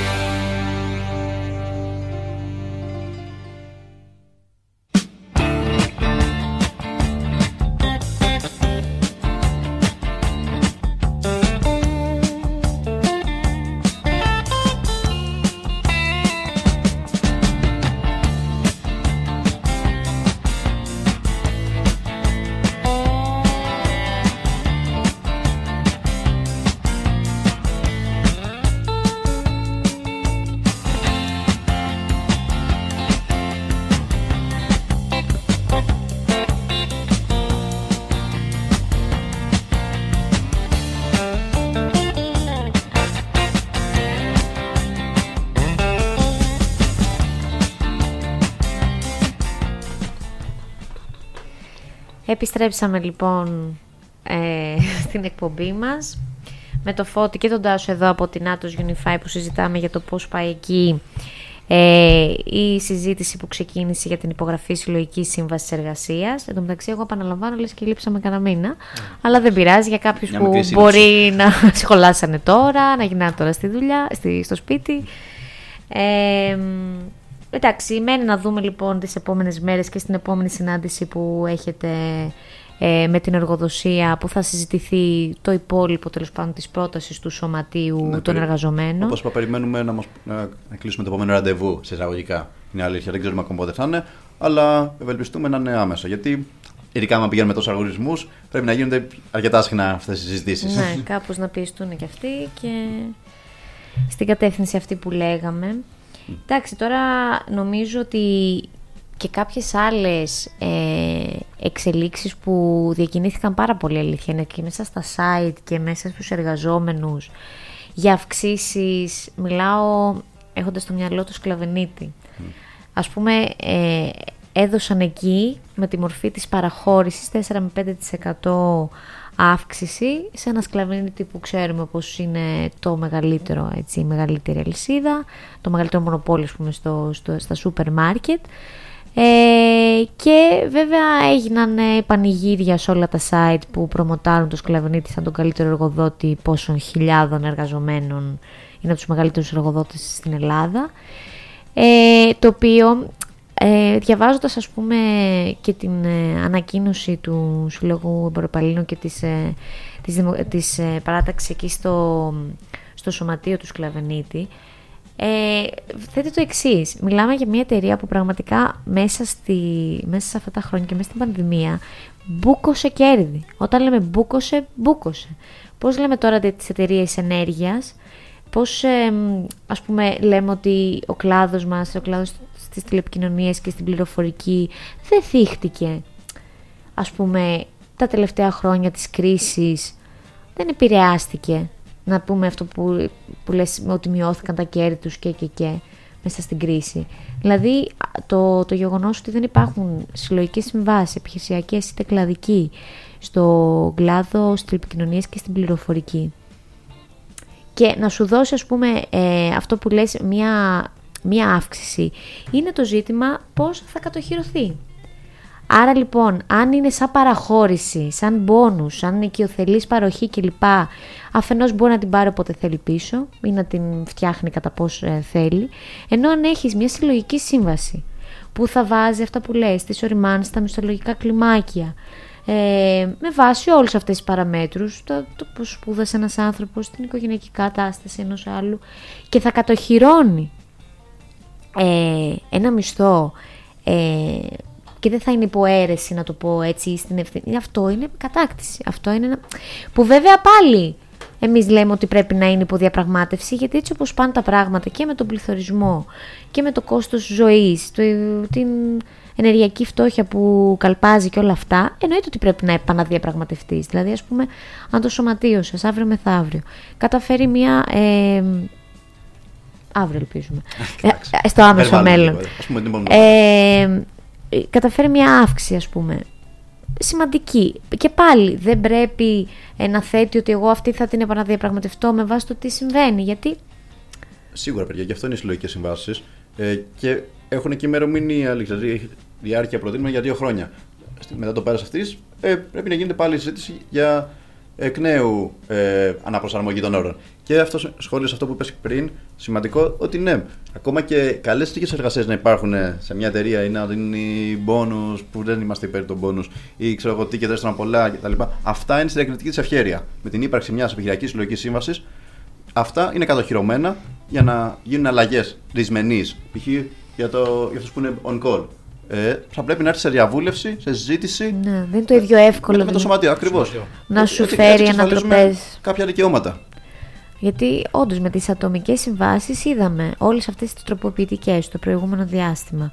Επιστρέψαμε λοιπόν ε, στην εκπομπή μας με το Φώτη και τον Τάσο εδώ από την Atos Unify που συζητάμε για το πώς πάει εκεί ε, η συζήτηση που ξεκίνησε για την υπογραφή συλλογικής σύμβασης εργασίας. Εν τω μεταξύ, εγώ επαναλαμβάνω, λες και λείψαμε κανένα μήνα, mm. αλλά δεν πειράζει για κάποιους Μια που μπορεί να σχολάσανε τώρα, να γυρνάνε τώρα στη δουλειά, στη, στο σπίτι. Ε, εντάξει, μένει να δούμε λοιπόν τις επόμενες μέρες και στην επόμενη συνάντηση που έχετε ε, με την εργοδοσία, που θα συζητηθεί το υπόλοιπο τέλος πάντων της πρότασης του Σωματείου ναι, των Εργαζομένων. Όπως είπα, περιμένουμε να, μας, να, να κλείσουμε το επόμενο ραντεβού σε εισαγωγικά. Είναι αλήθεια, δεν ξέρουμε ακόμα πότε θα είναι, αλλά ευελπιστούμε να είναι άμεσα. Γιατί ειδικά άμα πηγαίνουμε με τόσους αλγοριθμούς, πρέπει να γίνονται αρκετά συχνά αυτές οι συζητήσεις. Ναι, κάπως να πιεστούν και αυτοί και στην κατεύθυνση αυτή που λέγαμε. Mm. Εντάξει, τώρα νομίζω ότι και κάποιες άλλες ε, εξελίξεις που διακινήθηκαν πάρα πολύ, αλήθεια είναι, και μέσα στα site και μέσα στους εργαζόμενους για αυξήσεις. Μιλάω έχοντας στο μυαλό του Σκλαβενίτη. Mm. Ας πούμε, ε, έδωσαν εκεί με τη μορφή της παραχώρησης τέσσερα με πέντε τοις εκατό αύξηση σε ένα Σκλαβενίτη που ξέρουμε πως είναι το μεγαλύτερο, έτσι, η μεγαλύτερη αλυσίδα, το μεγαλύτερο μονοπόλιο, ας πούμε, στο, στο, στα σούπερ μάρκετ. Ε, και βέβαια έγιναν ε, πανηγύρια σε όλα τα site που προμοτάρουν το Σκλαβενίτη σαν τον καλύτερο εργοδότη πόσων χιλιάδων εργαζομένων, είναι από τους μεγαλύτερους εργοδότες στην Ελλάδα, ε, το οποίο ε, διαβάζοντας, ας πούμε, και την ε, ανακοίνωση του Συλλόγου Εμποροπαλλήλων και της, ε, της, της ε, παράταξης εκεί στο, στο σωματείο του Σκλαβενίτη, Ε, θέτει το εξής. Μιλάμε για μια εταιρεία που πραγματικά μέσα, στη, μέσα σε αυτά τα χρόνια και μέσα στην πανδημία μπούκωσε κέρδη. Όταν λέμε μπούκωσε, μπούκωσε. Πώς λέμε τώρα τις εταιρείες ενέργειας, πώς ε, ας πούμε λέμε ότι ο κλάδος μας, ο κλάδος στις τηλεπικοινωνίες και στην πληροφορική δεν θύχτηκε, ας πούμε, τα τελευταία χρόνια της κρίσης, δεν επηρεάστηκε. Να πούμε αυτό που, που λες ότι μειώθηκαν τα κέρδη τους και και και μέσα στην κρίση. Δηλαδή το, το γεγονός ότι δεν υπάρχουν συλλογικές συμβάσεις, επιχειρησιακές είτε κλαδικοί, στο κλάδο, στις τηλεπικοινωνίες και στην πληροφορική. Και να σου δώσει, ας πούμε, ε, αυτό που λες, μία, μία αύξηση, είναι το ζήτημα πώς θα κατοχυρωθεί. Άρα λοιπόν, αν είναι σαν παραχώρηση, σαν μπόνους, σαν οικειοθελής παροχή κλπ, αφενός μπορεί να την πάρει όποτε θέλει πίσω ή να την φτιάχνει κατά πώς ε, θέλει, ενώ αν έχεις μια συλλογική σύμβαση που θα βάζει αυτά που λες, τις οριμάνσεις, τα μισθολογικά κλιμάκια, ε, με βάση όλες αυτές τις παραμέτρους, το, το πώς σπούδασε ένας άνθρωπος, την οικογενειακή κατάσταση ενός άλλου, και θα κατοχυρώνει ε, ένα μισθό, ε, και δεν θα είναι υποαίρεση, να το πω έτσι, στην ευθύνη. Αυτό είναι κατάκτηση. Αυτό είναι ένα... που βέβαια πάλι εμείς λέμε ότι πρέπει να είναι υποδιαπραγμάτευση, γιατί έτσι όπως πάνε τα πράγματα και με τον πληθωρισμό και με το κόστος ζωής, το, την ενεργειακή φτώχεια που καλπάζει και όλα αυτά, εννοείται ότι πρέπει να επαναδιαπραγματευτείς. Δηλαδή, ας πούμε, αν το σωματείο σας αύριο μεθαύριο καταφέρει μια... Ε, αύριο ελπίζουμε. ε, στο άμεσο μέλλον. Ε, καταφέρει μια αύξηση, ας πούμε, σημαντική, και πάλι δεν πρέπει ε, να θέτει ότι εγώ αυτή θα την επαναδιαπραγματευτώ με βάση το τι συμβαίνει, γιατί σίγουρα, παιδιά, και αυτό είναι οι συλλογικές συμβάσεις, ε, και έχουν και ημερομηνία, δηλαδή διάρκεια προτείνουμε για δύο χρόνια. Μετά το πέρας αυτής ε, πρέπει να γίνεται πάλι συζήτηση για εκ νέου ε, αναπροσαρμογή των όρων. Και αυτό σχόλιο σε αυτό που είπες πριν, σημαντικό, ότι ναι, ακόμα και καλές συνθήκες εργασίας να υπάρχουν σε μια εταιρεία ή να δίνει μπόνους που δεν είμαστε υπέρ των μπόνους ή ξέρω εγώ τι και δέστρωνα πολλά κτλ. Αυτά είναι στη διακριτική της ευχέρεια. Με την ύπαρξη μιας επιχειρηματικής συλλογικής σύμβασης, αυτά είναι κατοχυρωμένα για να γίνουν αλλαγές δυσμενείς, π.χ. για, το, για αυτούς που είναι on call. Ε, θα πρέπει να έρθει σε διαβούλευση, σε συζήτηση. Ναι, δεν είναι το ίδιο εύκολο. Με, με το σωματείο, ακριβώς. Να σου έτσι, φέρει ανατροπές. Κάποια δικαιώματα. Γιατί όντως με τις ατομικές συμβάσεις είδαμε όλες αυτές τις τροποποιητικές στο προηγούμενο διάστημα.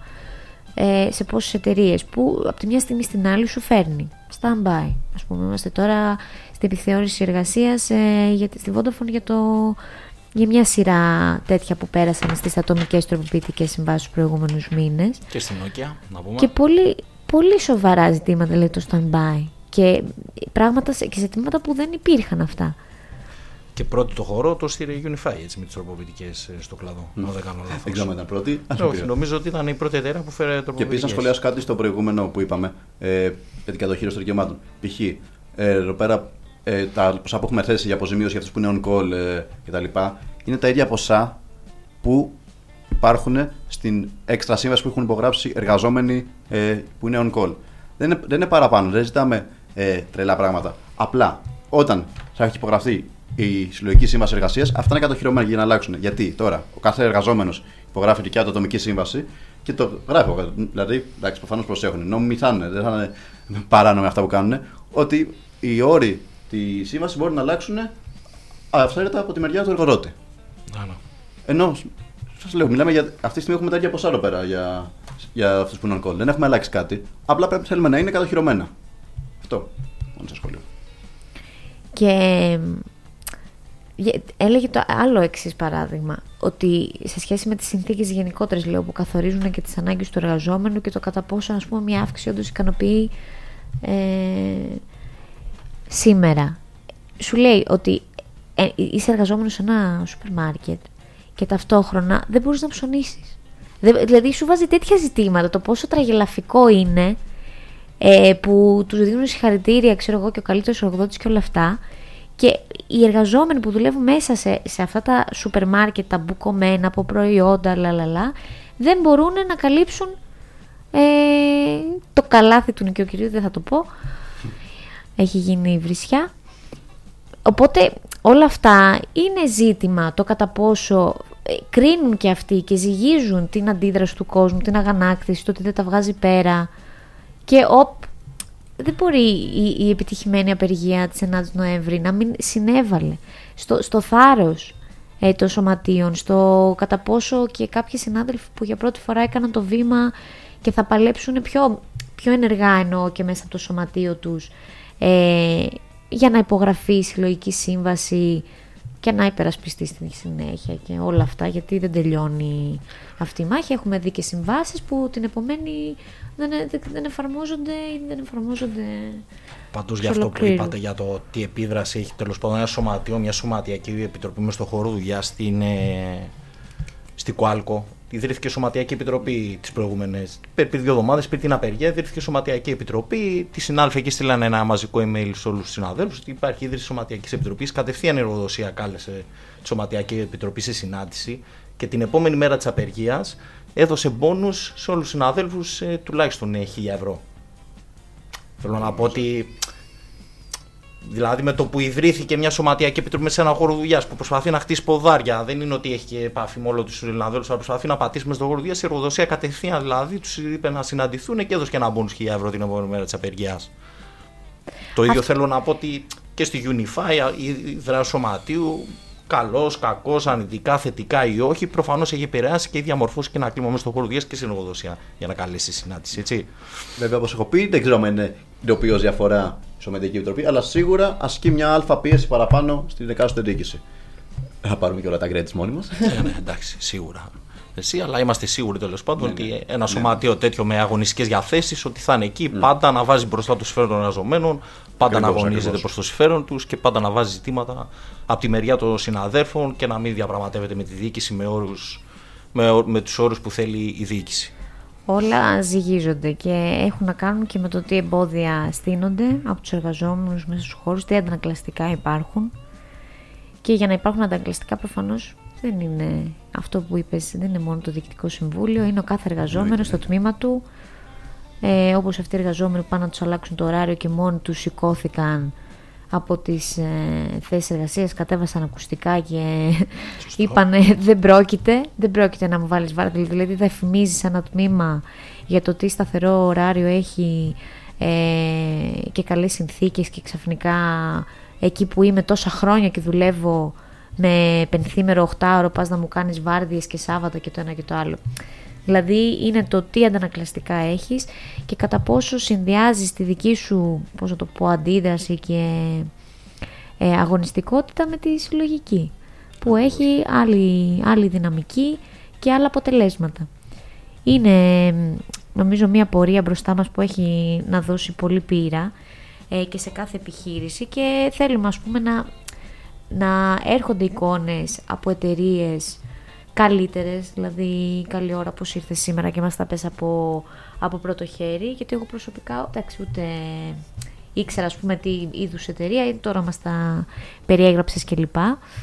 Ε, σε πόσες εταιρείες που από τη μια στιγμή στην άλλη σου φέρνει stand-by. Ας πούμε, είμαστε τώρα στην επιθεώρηση εργασίας ε, για, στη Vodafone για, το, για μια σειρά τέτοια που πέρασαν στις ατομικές τροποποιητικές συμβάσεις τους προηγούμενους μήνες. Και στην Nokia, να πούμε. Και πολύ, πολύ σοβαρά ζητήματα, λέει, το stand-by. Και πράγματα και σε τμήματα που δεν υπήρχαν αυτά. Και πρώτη το χώρο το στήρε Unify, έτσι, με τις τροποποιητικές στο κλάδο. Mm. Αν δεν κάνω λάθος. Δεν ξέρω αν ήταν πρώτη. Όχι, νομίζω ότι ήταν η πρώτη εταιρεία που φέρε τροποποιητικές. Και επίσης να σχολιάσω κάτι στο προηγούμενο που είπαμε ε, για την κατοχήρωση των δικαιωμάτων. Π.χ. Ε, εδώ πέρα ε, τα ποσά που έχουμε θέσει για αποζημίωση για αυτούς που είναι on call ε, κτλ. Είναι τα ίδια ποσά που υπάρχουν στην έξτρα σύμβαση που έχουν υπογράψει εργαζόμενοι ε, που είναι on call. Δεν είναι, δεν είναι παραπάνω, δεν ζητάμε ε, τρελά πράγματα. Απλά όταν θα έχει υπογραφεί η συλλογική σύμβαση εργασίας, αυτά είναι κατοχυρωμένα για να αλλάξουν. Γιατί τώρα ο κάθε εργαζόμενος υπογράφει δικιά του ατομική σύμβαση και το γράφει. Δηλαδή, εντάξει, προφανώς προσέχουν. Νόμιμοι θα είναι, δεν θα είναι παράνομοι αυτά που κάνουν. Ότι οι όροι τη σύμβαση μπορούν να αλλάξουν αυθαίρετα από τη μεριά του εργοδότη. Άρα. Ενώ, σας λέω, μιλάμε για. Αυτή τη στιγμή έχουμε τα ίδια ποσά εδώ πέρα για, για αυτούς που είναι on call. Δεν έχουμε αλλάξει κάτι. Απλά πρέπει θέλουμε να είναι κατοχυρωμένα. Αυτό. Μόνο σε σχολείο. Και έλεγε το άλλο εξής παράδειγμα, ότι σε σχέση με τις συνθήκες γενικότερες, λέω, που καθορίζουν και τις ανάγκες του εργαζόμενου και το κατά πόσο, ας πούμε, μια αύξηση όντως ικανοποιεί ε, σήμερα. Σου λέει ότι ε, είσαι εργαζόμενος σε ένα σούπερ μάρκετ και ταυτόχρονα δεν μπορείς να ψωνίσεις. Δηλαδή σου βάζει τέτοια ζητήματα, το πόσο τραγελαφικό είναι, ε, που τους δίνουν συγχαρητήρια, ξέρω εγώ, και ο καλύτερος εργοδότης και όλα αυτά. Και οι εργαζόμενοι που δουλεύουν μέσα σε, σε αυτά τα σούπερ μάρκετ, τα μπουκωμένα από προϊόντα, λαλαλα, δεν μπορούν να καλύψουν ε, το καλάθι του νοικοκυριού, δεν θα το πω. Έχει γίνει βρισιά. Οπότε όλα αυτά είναι ζήτημα, το κατά πόσο κρίνουν και αυτοί και ζυγίζουν την αντίδραση του κόσμου, την αγανάκτηση, το ότι δεν τα βγάζει πέρα. Και οπ, δεν μπορεί η, η επιτυχημένη απεργία της ενάτης Νοέμβρη να μην συνέβαλε στο, στο θάρρος ε, των σωματείων, στο κατά πόσο και κάποιοι συνάδελφοι που για πρώτη φορά έκαναν το βήμα και θα παλέψουν πιο, πιο ενεργά, εννοώ, και μέσα από το σωματείο τους, ε, για να υπογραφεί η συλλογική σύμβαση και να υπερασπιστεί στη συνέχεια και όλα αυτά, γιατί δεν τελειώνει αυτή η μάχη. Έχουμε δει και συμβάσεις που την επομένη δεν, δεν εφαρμόζονται ή δεν εφαρμόζονται. Πάντως για αυτό που είπατε, για το τι επίδραση έχει τέλος πάντων ένα σωματείο, μια σωματιακή επιτροπή μες στο χώρο δουλειά στην, ε, στη Κουάλκο. Ιδρύθηκε Σωματιακή Επιτροπή τις προηγούμενες. Πριν δύο εβδομάδες, πριν την απεργία, ιδρύθηκε Σωματιακή Επιτροπή. Τη συνάδελφοι εκεί στείλανε ένα μαζικό email σε όλους τους συναδέλφους ότι υπάρχει ίδρυση Σωματιακής Επιτροπής. Κατευθείαν η εργοδοσία κάλεσε τη Σωματιακή Επιτροπή σε συνάντηση και την επόμενη μέρα της απεργίας έδωσε μπόνους σε όλους τους συναδέλφους ε, τουλάχιστον χίλια ευρώ. Θέλω να πω ότι. Δηλαδή με το που ιδρύθηκε μια Σωματιακή Επιτροπή σε ένα χώρο δουλειάς που προσπαθεί να χτίσει ποδάρια, δεν είναι ότι έχει και επαφή με όλους τους συναδέλφους, αλλά προσπαθεί να πατήσει μέσα στο χώρο δουλειάς. Η εργοδοσία κατευθείαν δηλαδή τους είπε να συναντηθούν και έδωσε και ένα μπόνους χίλια ευρώ την επόμενη μέρα της απεργίας. Το ίδιο Αυτό... θέλω να πω ότι και στη Unify η δράση σωματείου, καλός, κακός, αρνητικά, θετικά ή όχι, προφανώς έχει επηρεάσει και διαμορφώσει και ένα κλίμα μέσα στο χώρο δουλειάς και στην εργοδοσία για να καλέσει συνάντηση, έτσι. Βέβαια, όπως έχω πει, δεν ξέρω αν είναι ειδοποιώς διαφορά η Σωματιακή Επιτροπή, αλλά σίγουρα ασκεί μια αλφα πίεση παραπάνω στην εκάστοτε διοίκηση. Δεν θα πάρουμε και όλα τα γκρέτ μόνοι μας. Ναι, ναι, εντάξει, σίγουρα. Εσύ, αλλά είμαστε σίγουροι τέλος πάντων ναι, ότι ναι, ένα ναι. σωματείο τέτοιο με αγωνιστικές διαθέσεις ότι θα είναι εκεί ναι. πάντα να βάζει μπροστά το συμφέρον των εργαζομένων, πάντα ακριβώς, να αγωνίζεται προς το συμφέρον τους και πάντα να βάζει ζητήματα από τη μεριά των συναδέρφων και να μην διαπραγματεύεται με τη διοίκηση με, όρους, με, με τους όρους που θέλει η διοίκηση. Όλα ζυγίζονται και έχουν να κάνουν και με το τι εμπόδια στείνονται από τους εργαζόμενους μέσα στους χώρους, τι αντανακλαστικά υπάρχουν. Και για να υπάρχουν αντανακλαστικά προφανώς δεν είναι αυτό που είπες, δεν είναι μόνο το Διοικητικό Συμβούλιο, είναι ο κάθε εργαζόμενος στο τμήμα του. Ε, όπως αυτοί οι εργαζόμενοι που πάνε να τους αλλάξουν το ωράριο και μόνοι τους σηκώθηκαν από τις ε, θέσεις εργασίας, κατέβασαν ακουστικά και είπανε δεν πρόκειται, δεν πρόκειται να μου βάλεις βάρδια. Δηλαδή θα εφημίζεις ένα τμήμα για το τι σταθερό ωράριο έχει ε, και καλές συνθήκες και ξαφνικά εκεί που είμαι τόσα χρόνια και δουλεύω με πενθήμερο, οχτάωρο, πας να μου κάνεις βάρδιες και Σάββατα και το ένα και το άλλο. Δηλαδή είναι το τι αντανακλαστικά έχεις και κατά πόσο συνδυάζεις τη δική σου, πώς να το πω, αντίδραση και ε, αγωνιστικότητα με τη συλλογική που έχει άλλη, άλλη δυναμική και άλλα αποτελέσματα. Είναι νομίζω μια πορεία μπροστά μας που έχει να δώσει πολύ πείρα ε, και σε κάθε επιχείρηση και θέλουμε ας πούμε να, να έρχονται εικόνες από εταιρείες καλύτερες, δηλαδή καλή ώρα πως ήρθε σήμερα και μας τα πες από, από πρώτο χέρι, γιατί εγώ προσωπικά εντάξει, ούτε ήξερα ας πούμε τι είδους εταιρεία, τώρα μας τα περιέγραψες κλπ.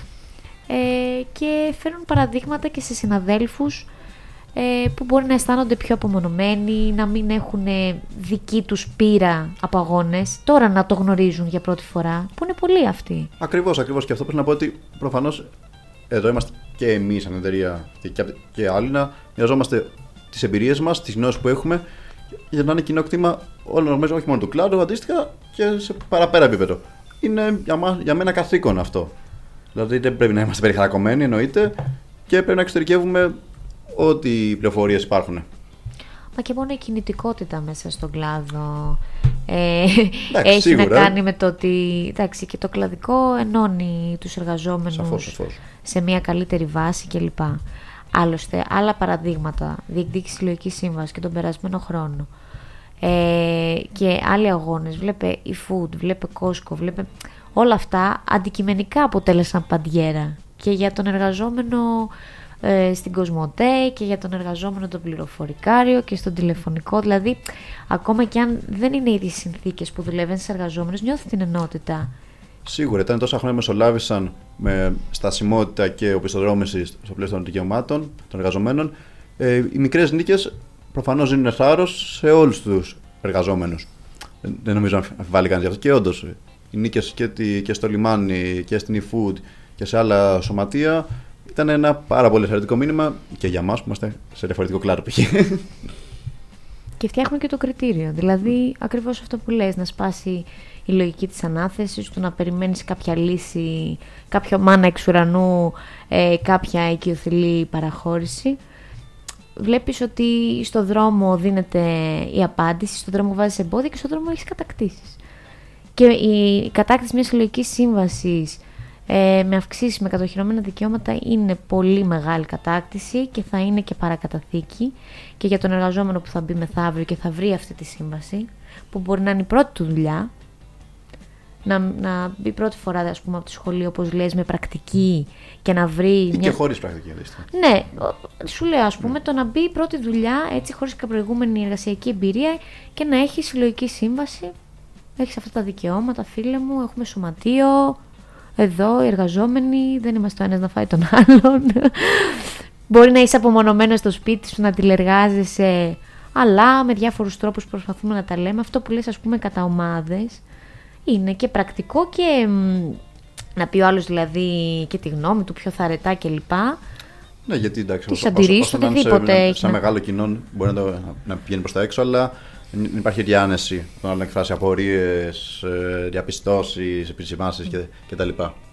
Ε, και φέρνουν παραδείγματα και σε συναδέλφους ε, που μπορεί να αισθάνονται πιο απομονωμένοι, να μην έχουν δική τους πείρα από αγώνες, τώρα να το γνωρίζουν για πρώτη φορά, που είναι πολλοί αυτοί. Ακριβώς, ακριβώς και αυτό πρέπει να πω ότι προφανώς εδώ είμαστε και εμείς σαν εταιρεία και, και άλλοι να μοιραζόμαστε τις εμπειρίες μας, τις γνώσεις που έχουμε για να είναι κοινό κτήμα όλων μέσα, όχι μόνο του κλάδου, αντίστοιχα και σε παραπέρα επίπεδο. Είναι για, μας, για μένα καθήκον αυτό. Δηλαδή δεν πρέπει να είμαστε περιχαρακωμένοι, εννοείται, και πρέπει να εξωτερικεύουμε ό,τι πληροφορίες υπάρχουν. Μα και μόνο η κινητικότητα μέσα στον κλάδο ε, εντάξει, έχει σίγουρα, να κάνει με το ότι εντάξει, και το κλαδικό ενώνει τους εργαζόμενους σαφώς, σαφώς. σε μια καλύτερη βάση κλπ. Άλλωστε, άλλα παραδείγματα, διεκδίκηση συλλογική σύμβαση και τον περασμένο χρόνο ε, και άλλοι αγώνες, βλέπε η Food, βλέπε Costco, βλέπε όλα αυτά αντικειμενικά αποτέλεσαν παντιέρα και για τον εργαζόμενο ε, στην Κοσμοτέ και για τον εργαζόμενο τον πληροφορικάριο και στον τηλεφωνικό, δηλαδή ακόμα και αν δεν είναι οι ίδιες συνθήκες που δουλεύουν στις εργαζόμενους, νιώθει την ενότητα. Σίγουρα, ήταν τόσα χρόνια μεσολάβησαν με στασιμότητα και οπισθοδρόμηση στο πλαίσιο των δικαιωμάτων των εργαζομένων. Ε, οι μικρές νίκες προφανώς δίνουν θάρρος σε όλους τους εργαζόμενους. Δεν, δεν νομίζω να αμφιβάλλει κανείς γι' αυτό. Και όντως, οι νίκες και, τη, και στο λιμάνι και στην e-food και σε άλλα σωματεία ήταν ένα πάρα πολύ θεωρητικό μήνυμα και για εμάς που είμαστε σε διαφορετικό κλάδο π.χ. Και φτιάχνουν και το κριτήριο. Δηλαδή, ακριβώς αυτό που λες, να σπάσει η λογική της ανάθεσης, του να περιμένεις κάποια λύση, κάποιο μάνα εξ ουρανού, ε, κάποια οικειοθελή παραχώρηση. Βλέπεις ότι στο δρόμο δίνεται η απάντηση, στον δρόμο βάζεις εμπόδια και στον δρόμο έχεις κατακτήσεις. Και η κατάκτηση μιας συλλογικής σύμβασης ε, με αυξήσεις, με κατοχυρωμένα δικαιώματα είναι πολύ μεγάλη κατάκτηση και θα είναι και παρακαταθήκη και για τον εργαζόμενο που θα μπει μεθαύριο και θα βρει αυτή τη σύμβαση, που μπορεί να είναι η πρώτη του δουλειά, να, να μπει πρώτη φορά, ας πούμε, από το σχολείο, όπως λες, με πρακτική και να βρει. Ή μια... και χωρίς πρακτική, αντίστοιχα. Ναι, σου λέω, ας πούμε, mm. το να μπει πρώτη δουλειά έτσι, χωρίς προηγούμενη εργασιακή εμπειρία και να έχει συλλογική σύμβαση. Έχεις αυτά τα δικαιώματα, φίλε μου, έχουμε σωματείο. Εδώ οι εργαζόμενοι δεν είμαστε ο ένας να φάει τον άλλον. Μπορεί να είσαι απομονωμένος στο σπίτι σου, να τηλεργάζεσαι, αλλά με διάφορους τρόπους προσπαθούμε να τα λέμε. Αυτό που λες, ας πούμε, κατά ομάδες, είναι και πρακτικό και μ, να πει ο άλλος δηλαδή και τη γνώμη του, πιο θαρετά κλπ. Ναι, γιατί εντάξει, τις όσο, αντιρρήσεις, όσο, όσο οτιδήποτε. σε, έχει σε να... μεγάλο κοινό μπορεί να, το, να, να πηγαίνει προς τα έξω, αλλά δεν υπάρχει διάνεση το να εκφράσει απορίες, διαπιστώσεις, επισημάνσεις κτλ.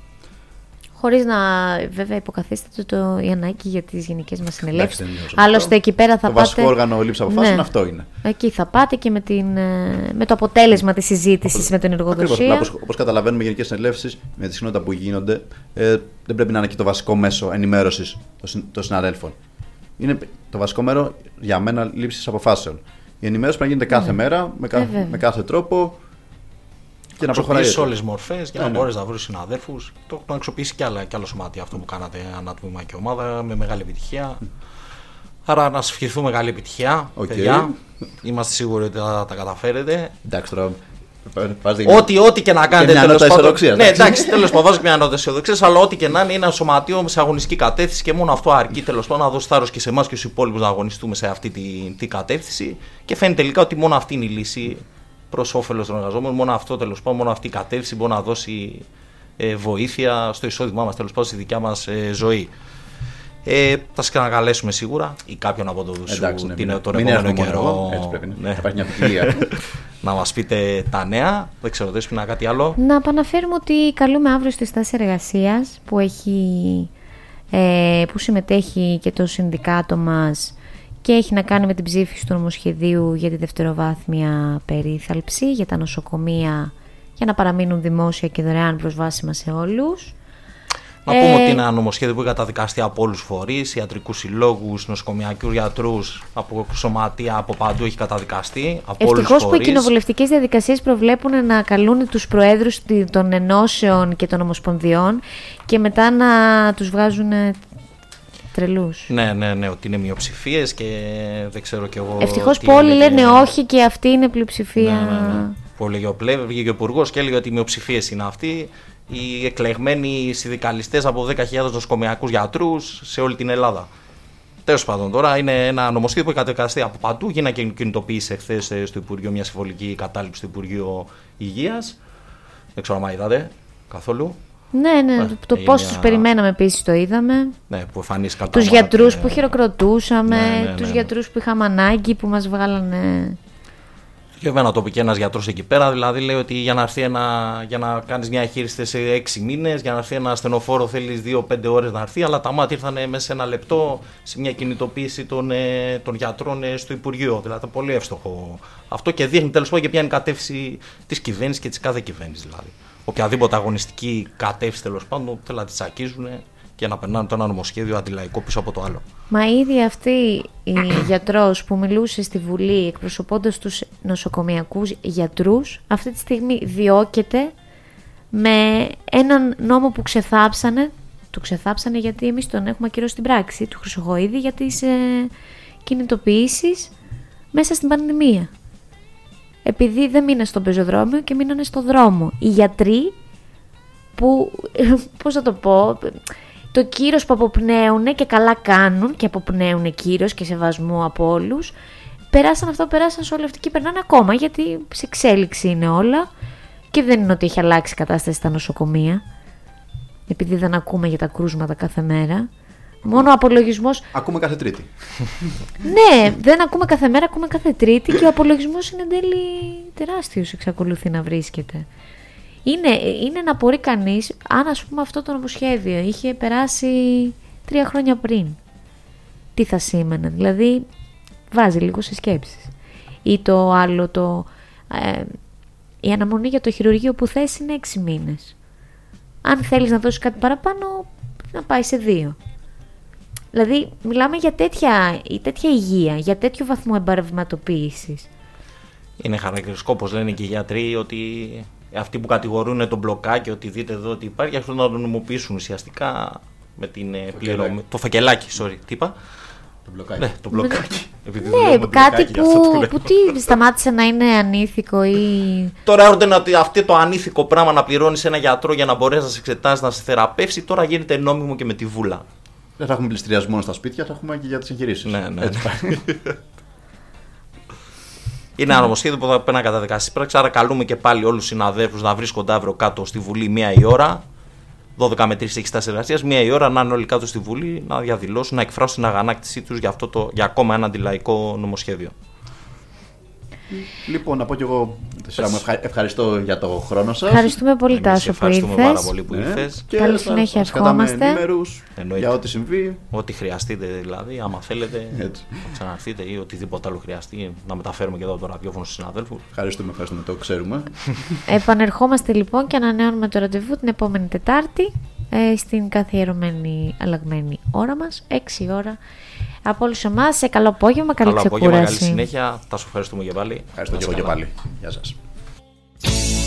Χωρίς να βέβαια υποκαθίσταται το, η ανάγκη για τις γενικές μας συνελεύσεις. Άλλωστε εκεί πέρα θα το πάτε... Το βασικό όργανο λήψης αποφάσεων, ναι, αυτό είναι. Εκεί θα πάτε και με, την, με το αποτέλεσμα της συζήτησης όπως, με την εργοδοσία. Όπως, όπως καταλαβαίνουμε, οι γενικές συνελεύσεις με τη συχνότητα που γίνονται ε, δεν πρέπει να είναι και το βασικό μέσο ενημέρωσης των συναδέλφων. Είναι το βασικό μέρο για μένα λήψης αποφάσεων. Η ενημέρωση πρέπει να γίνεται κάθε, ναι, μέρα, με, κα, με κάθε τρόπο. Και να προχωράει σε όλες τις μορφές για να, ναι, μπορείς να βρεις συναδέλφους. Το έχουν αξιοποιήσει και άλλα, και άλλο σωμάτια αυτό που κάνατε, ανάτμημα και ομάδα, με μεγάλη επιτυχία. Mm. Άρα να σας ευχηθούμε καλή επιτυχία, okay, παιδιά. Είμαστε σίγουροι ότι θα τα καταφέρετε. Εντάξει τώρα. Ό,τι, ό,τι και να κάνετε. Και μια νότα αισιοδοξίας. Ναι, εντάξει, τέλος πάντων, δώσει μια νότα αισιοδοξίας, αλλά ό,τι και να είναι, είναι ένα σωματείο σε αγωνιστική κατεύθυνση και μόνο αυτό αρκεί τέλος πάντων να δώσει θάρρος και σε εμάς και στους υπόλοιπους να αγωνιστούμε σε αυτή την τη κατεύθυνση. Και φαίνεται τελικά ότι μόνο αυτή είναι η λύση προς όφελος των εργαζόμενων. Μόνο αυτό τέλος πάντων, μόνο αυτή η κατεύθυνση μπορεί να δώσει ε, βοήθεια στο εισόδημά μας, τέλος πάντων, στη δικιά μας ε, ζωή. Ε, θα σας ξανακαλέσουμε σίγουρα ή κάποιον από το Δουσού ναι, τον επόμενο καιρό. Έτσι πρέπει, ναι. Θα υπάρχει μια ποικιλία. Να μας πείτε τα νέα. Δεν ξέρω, δεν να κάτι άλλο. Να επαναφέρουμε ότι καλούμε αύριο στη στάση εργασίας που, έχει, ε, που συμμετέχει και το συνδικάτο μας και έχει να κάνει με την ψήφιση του νομοσχεδίου για τη δευτεροβάθμια περίθαλψη για τα νοσοκομεία για να παραμείνουν δημόσια και δωρεάν προσβάσιμα σε όλους. Να πούμε ε... ότι είναι ένα νομοσχέδιο που έχει καταδικαστεί από όλους τους φορείς, ιατρικούς συλλόγους, νοσοκομιακούς γιατρούς, από σωματεία, από παντού έχει καταδικαστεί. Ευτυχώς που οι κοινοβουλευτικές διαδικασίες προβλέπουν να καλούν τους προέδρους των ενώσεων και των ομοσπονδιών και μετά να τους βγάζουν τρελούς. Ναι, ναι, ναι, ότι είναι μειοψηφίες και δεν ξέρω κι εγώ. Ευτυχώς που όλοι λένε όχι και αυτή είναι πλειοψηφία. Ναι, ναι, ναι. Που έλεγε ο Πλεύρη, βγήκε ο Υπουργός και έλεγε ότι οι μειοψηφίες είναι αυτοί. Οι εκλεγμένοι συνδικαλιστές από δέκα χιλιάδες νοσοκομιακούς γιατρούς σε όλη την Ελλάδα. Τέλος πάντων, τώρα είναι ένα νομοσχέδιο που έχει καταδικαστεί από παντού. Γίνανε και κινητοποίηση εχθές στο Υπουργείο, μια συμβολική κατάληψη στο Υπουργείο Υγείας. Δεν ξέρω αν είδατε καθόλου. Ναι, ναι, ε, το πώς μια... τους περιμέναμε επίσης το είδαμε. Ναι, που εμφανίστηκαν. Τους γιατρούς και... που χειροκροτούσαμε, ναι, ναι, ναι, τους ναι. γιατρούς που είχαμε ανάγκη, που μας βγάλανε. Και εμένα το είπε και ένας γιατρός εκεί πέρα, δηλαδή λέει ότι για να, έρθει ένα, για να κάνεις μια εγχείρηση σε έξι μήνες, για να έρθει ένα ασθενοφόρο θέλεις δύο πέντε ώρες να έρθει, αλλά τα μάτια ήρθαν μέσα σε ένα λεπτό σε μια κινητοποίηση των, των γιατρών στο Υπουργείο. Δηλαδή πολύ εύστοχο αυτό και δείχνει τέλος πάντων και ποια είναι η κατεύθυνση της κυβέρνησης και της κάθε κυβέρνησης. Δηλαδή. Οποιαδήποτε αγωνιστική κατεύθυνση τέλος πάντων θέλουν να τη τσακίζουν και να περνάνε το ένα νομοσχέδιο αντιλαϊκό πίσω από το άλλο. Μα ήδη αυτή η γιατρός που μιλούσε στη Βουλή εκπροσωπώντας τους νοσοκομιακούς γιατρούς αυτή τη στιγμή διώκεται με έναν νόμο που ξεθάψανε, του ξεθάψανε γιατί εμείς τον έχουμε ακυρώσει στην πράξη, του Χρυσοχοΐδη, για τις ε, κινητοποιήσεις μέσα στην πανδημία. Επειδή δεν μείνανε στο πεζοδρόμιο και μείνανε στο δρόμο. Οι γιατροί που, πώς θα το πω... Το κύρος που αποπνέουν και καλά κάνουν και αποπνέουν κύρος και σεβασμό από όλους, περάσαν αυτό, περάσαν σε όλη αυτή και περνάνε ακόμα γιατί σε εξέλιξη είναι όλα και δεν είναι ότι έχει αλλάξει η κατάσταση στα νοσοκομεία επειδή δεν ακούμε για τα κρούσματα κάθε μέρα. Μόνο ο απολογισμός. Ακούμε κάθε Τρίτη. Ναι, δεν ακούμε κάθε μέρα, ακούμε κάθε Τρίτη και ο απολογισμός είναι εν τέλει τεράστιος, εξακολουθεί να βρίσκεται. Είναι, είναι να μπορεί κανείς, αν ας πούμε αυτό το νομοσχέδιο είχε περάσει τρία χρόνια πριν, τι θα σήμαινε, δηλαδή βάζει λίγο σε σκέψεις. Ή το άλλο, το, ε, η αναμονή για το χειρουργείο που θες είναι έξι μήνες. Αν θέλεις να δώσεις κάτι παραπάνω, να πάει σε δύο. Δηλαδή, μιλάμε για τέτοια, τέτοια υγεία, για τέτοιο βαθμό εμπαρευματοποίησης. Είναι χαρακτηριστικό, όπως λένε και οι γιατροί, ότι αυτοί που κατηγορούν τον μπλοκάκι, ότι δείτε εδώ ότι υπάρχει, αυτό να το νομιμοποιήσουν ουσιαστικά με την πληρωμή. Το φακελάκι, sorry, τι είπα. Το μπλοκάκι. Ναι, το μπλοκάκι. Ναι, κάτι που, που τι σταμάτησε να είναι ανήθικο ή. Τώρα έρχονται ότι αυτό το ανήθικο πράγμα να πληρώνεις ένα γιατρό για να μπορέσει να σε εξετάσει, να σε θεραπεύσει, τώρα γίνεται νόμιμο και με τη βούλα. Δεν θα έχουμε πληστηριασμό στα σπίτια, θα έχουμε και για τις εγχειρήσεις. Ναι, ναι. Είναι ένα νομοσχέδιο που θα πρέπει να καταδικαστεί πράξη. Άρα, καλούμε και πάλι όλους τους συναδέλφους να βρίσκονται αύριο κάτω στη Βουλή μία η ώρα. δώδεκα με τρεις έχει στάση εργασίας. Μία η ώρα να είναι όλοι κάτω στη Βουλή να διαδηλώσουν, να εκφράσουν την αγανάκτησή τους για, αυτό το, για ακόμα ένα αντιλαϊκό νομοσχέδιο. Λοιπόν, να πω κι εγώ ευχαριστώ για το χρόνο σας. Ευχαριστούμε πολύ, Τάσο, που ευχαριστούμε ήρθες. πάρα πολύ που Ναι. ήρθες. Και Καλή θα συνέχεια, σας κρατάμε ευχόμαστε. ενήμερους για ό,τι συμβεί. Ό,τι χρειαστείτε δηλαδή, άμα θέλετε Έτσι. να ξαναρθείτε ή οτιδήποτε άλλο χρειαστεί, να μεταφέρουμε και εδώ το ραδιόφωνο στους συναδέλφους. Ευχαριστούμε, ευχαριστούμε, το ξέρουμε. Επανερχόμαστε λοιπόν και ανανεώνουμε το ραντεβού την επόμενη Τετάρτη ε, στην καθιερωμένη αλλαγμένη ώρα μας, έξι ώρα. Από όλους εμάς, σε καλό απόγευμα, καλή Καλό απόγευμα, καλή ξεκούραση. συνέχεια. Θα σου ευχαριστούμε και πάλι. Ευχαριστώ και εγώ και πάλι. Γεια σας.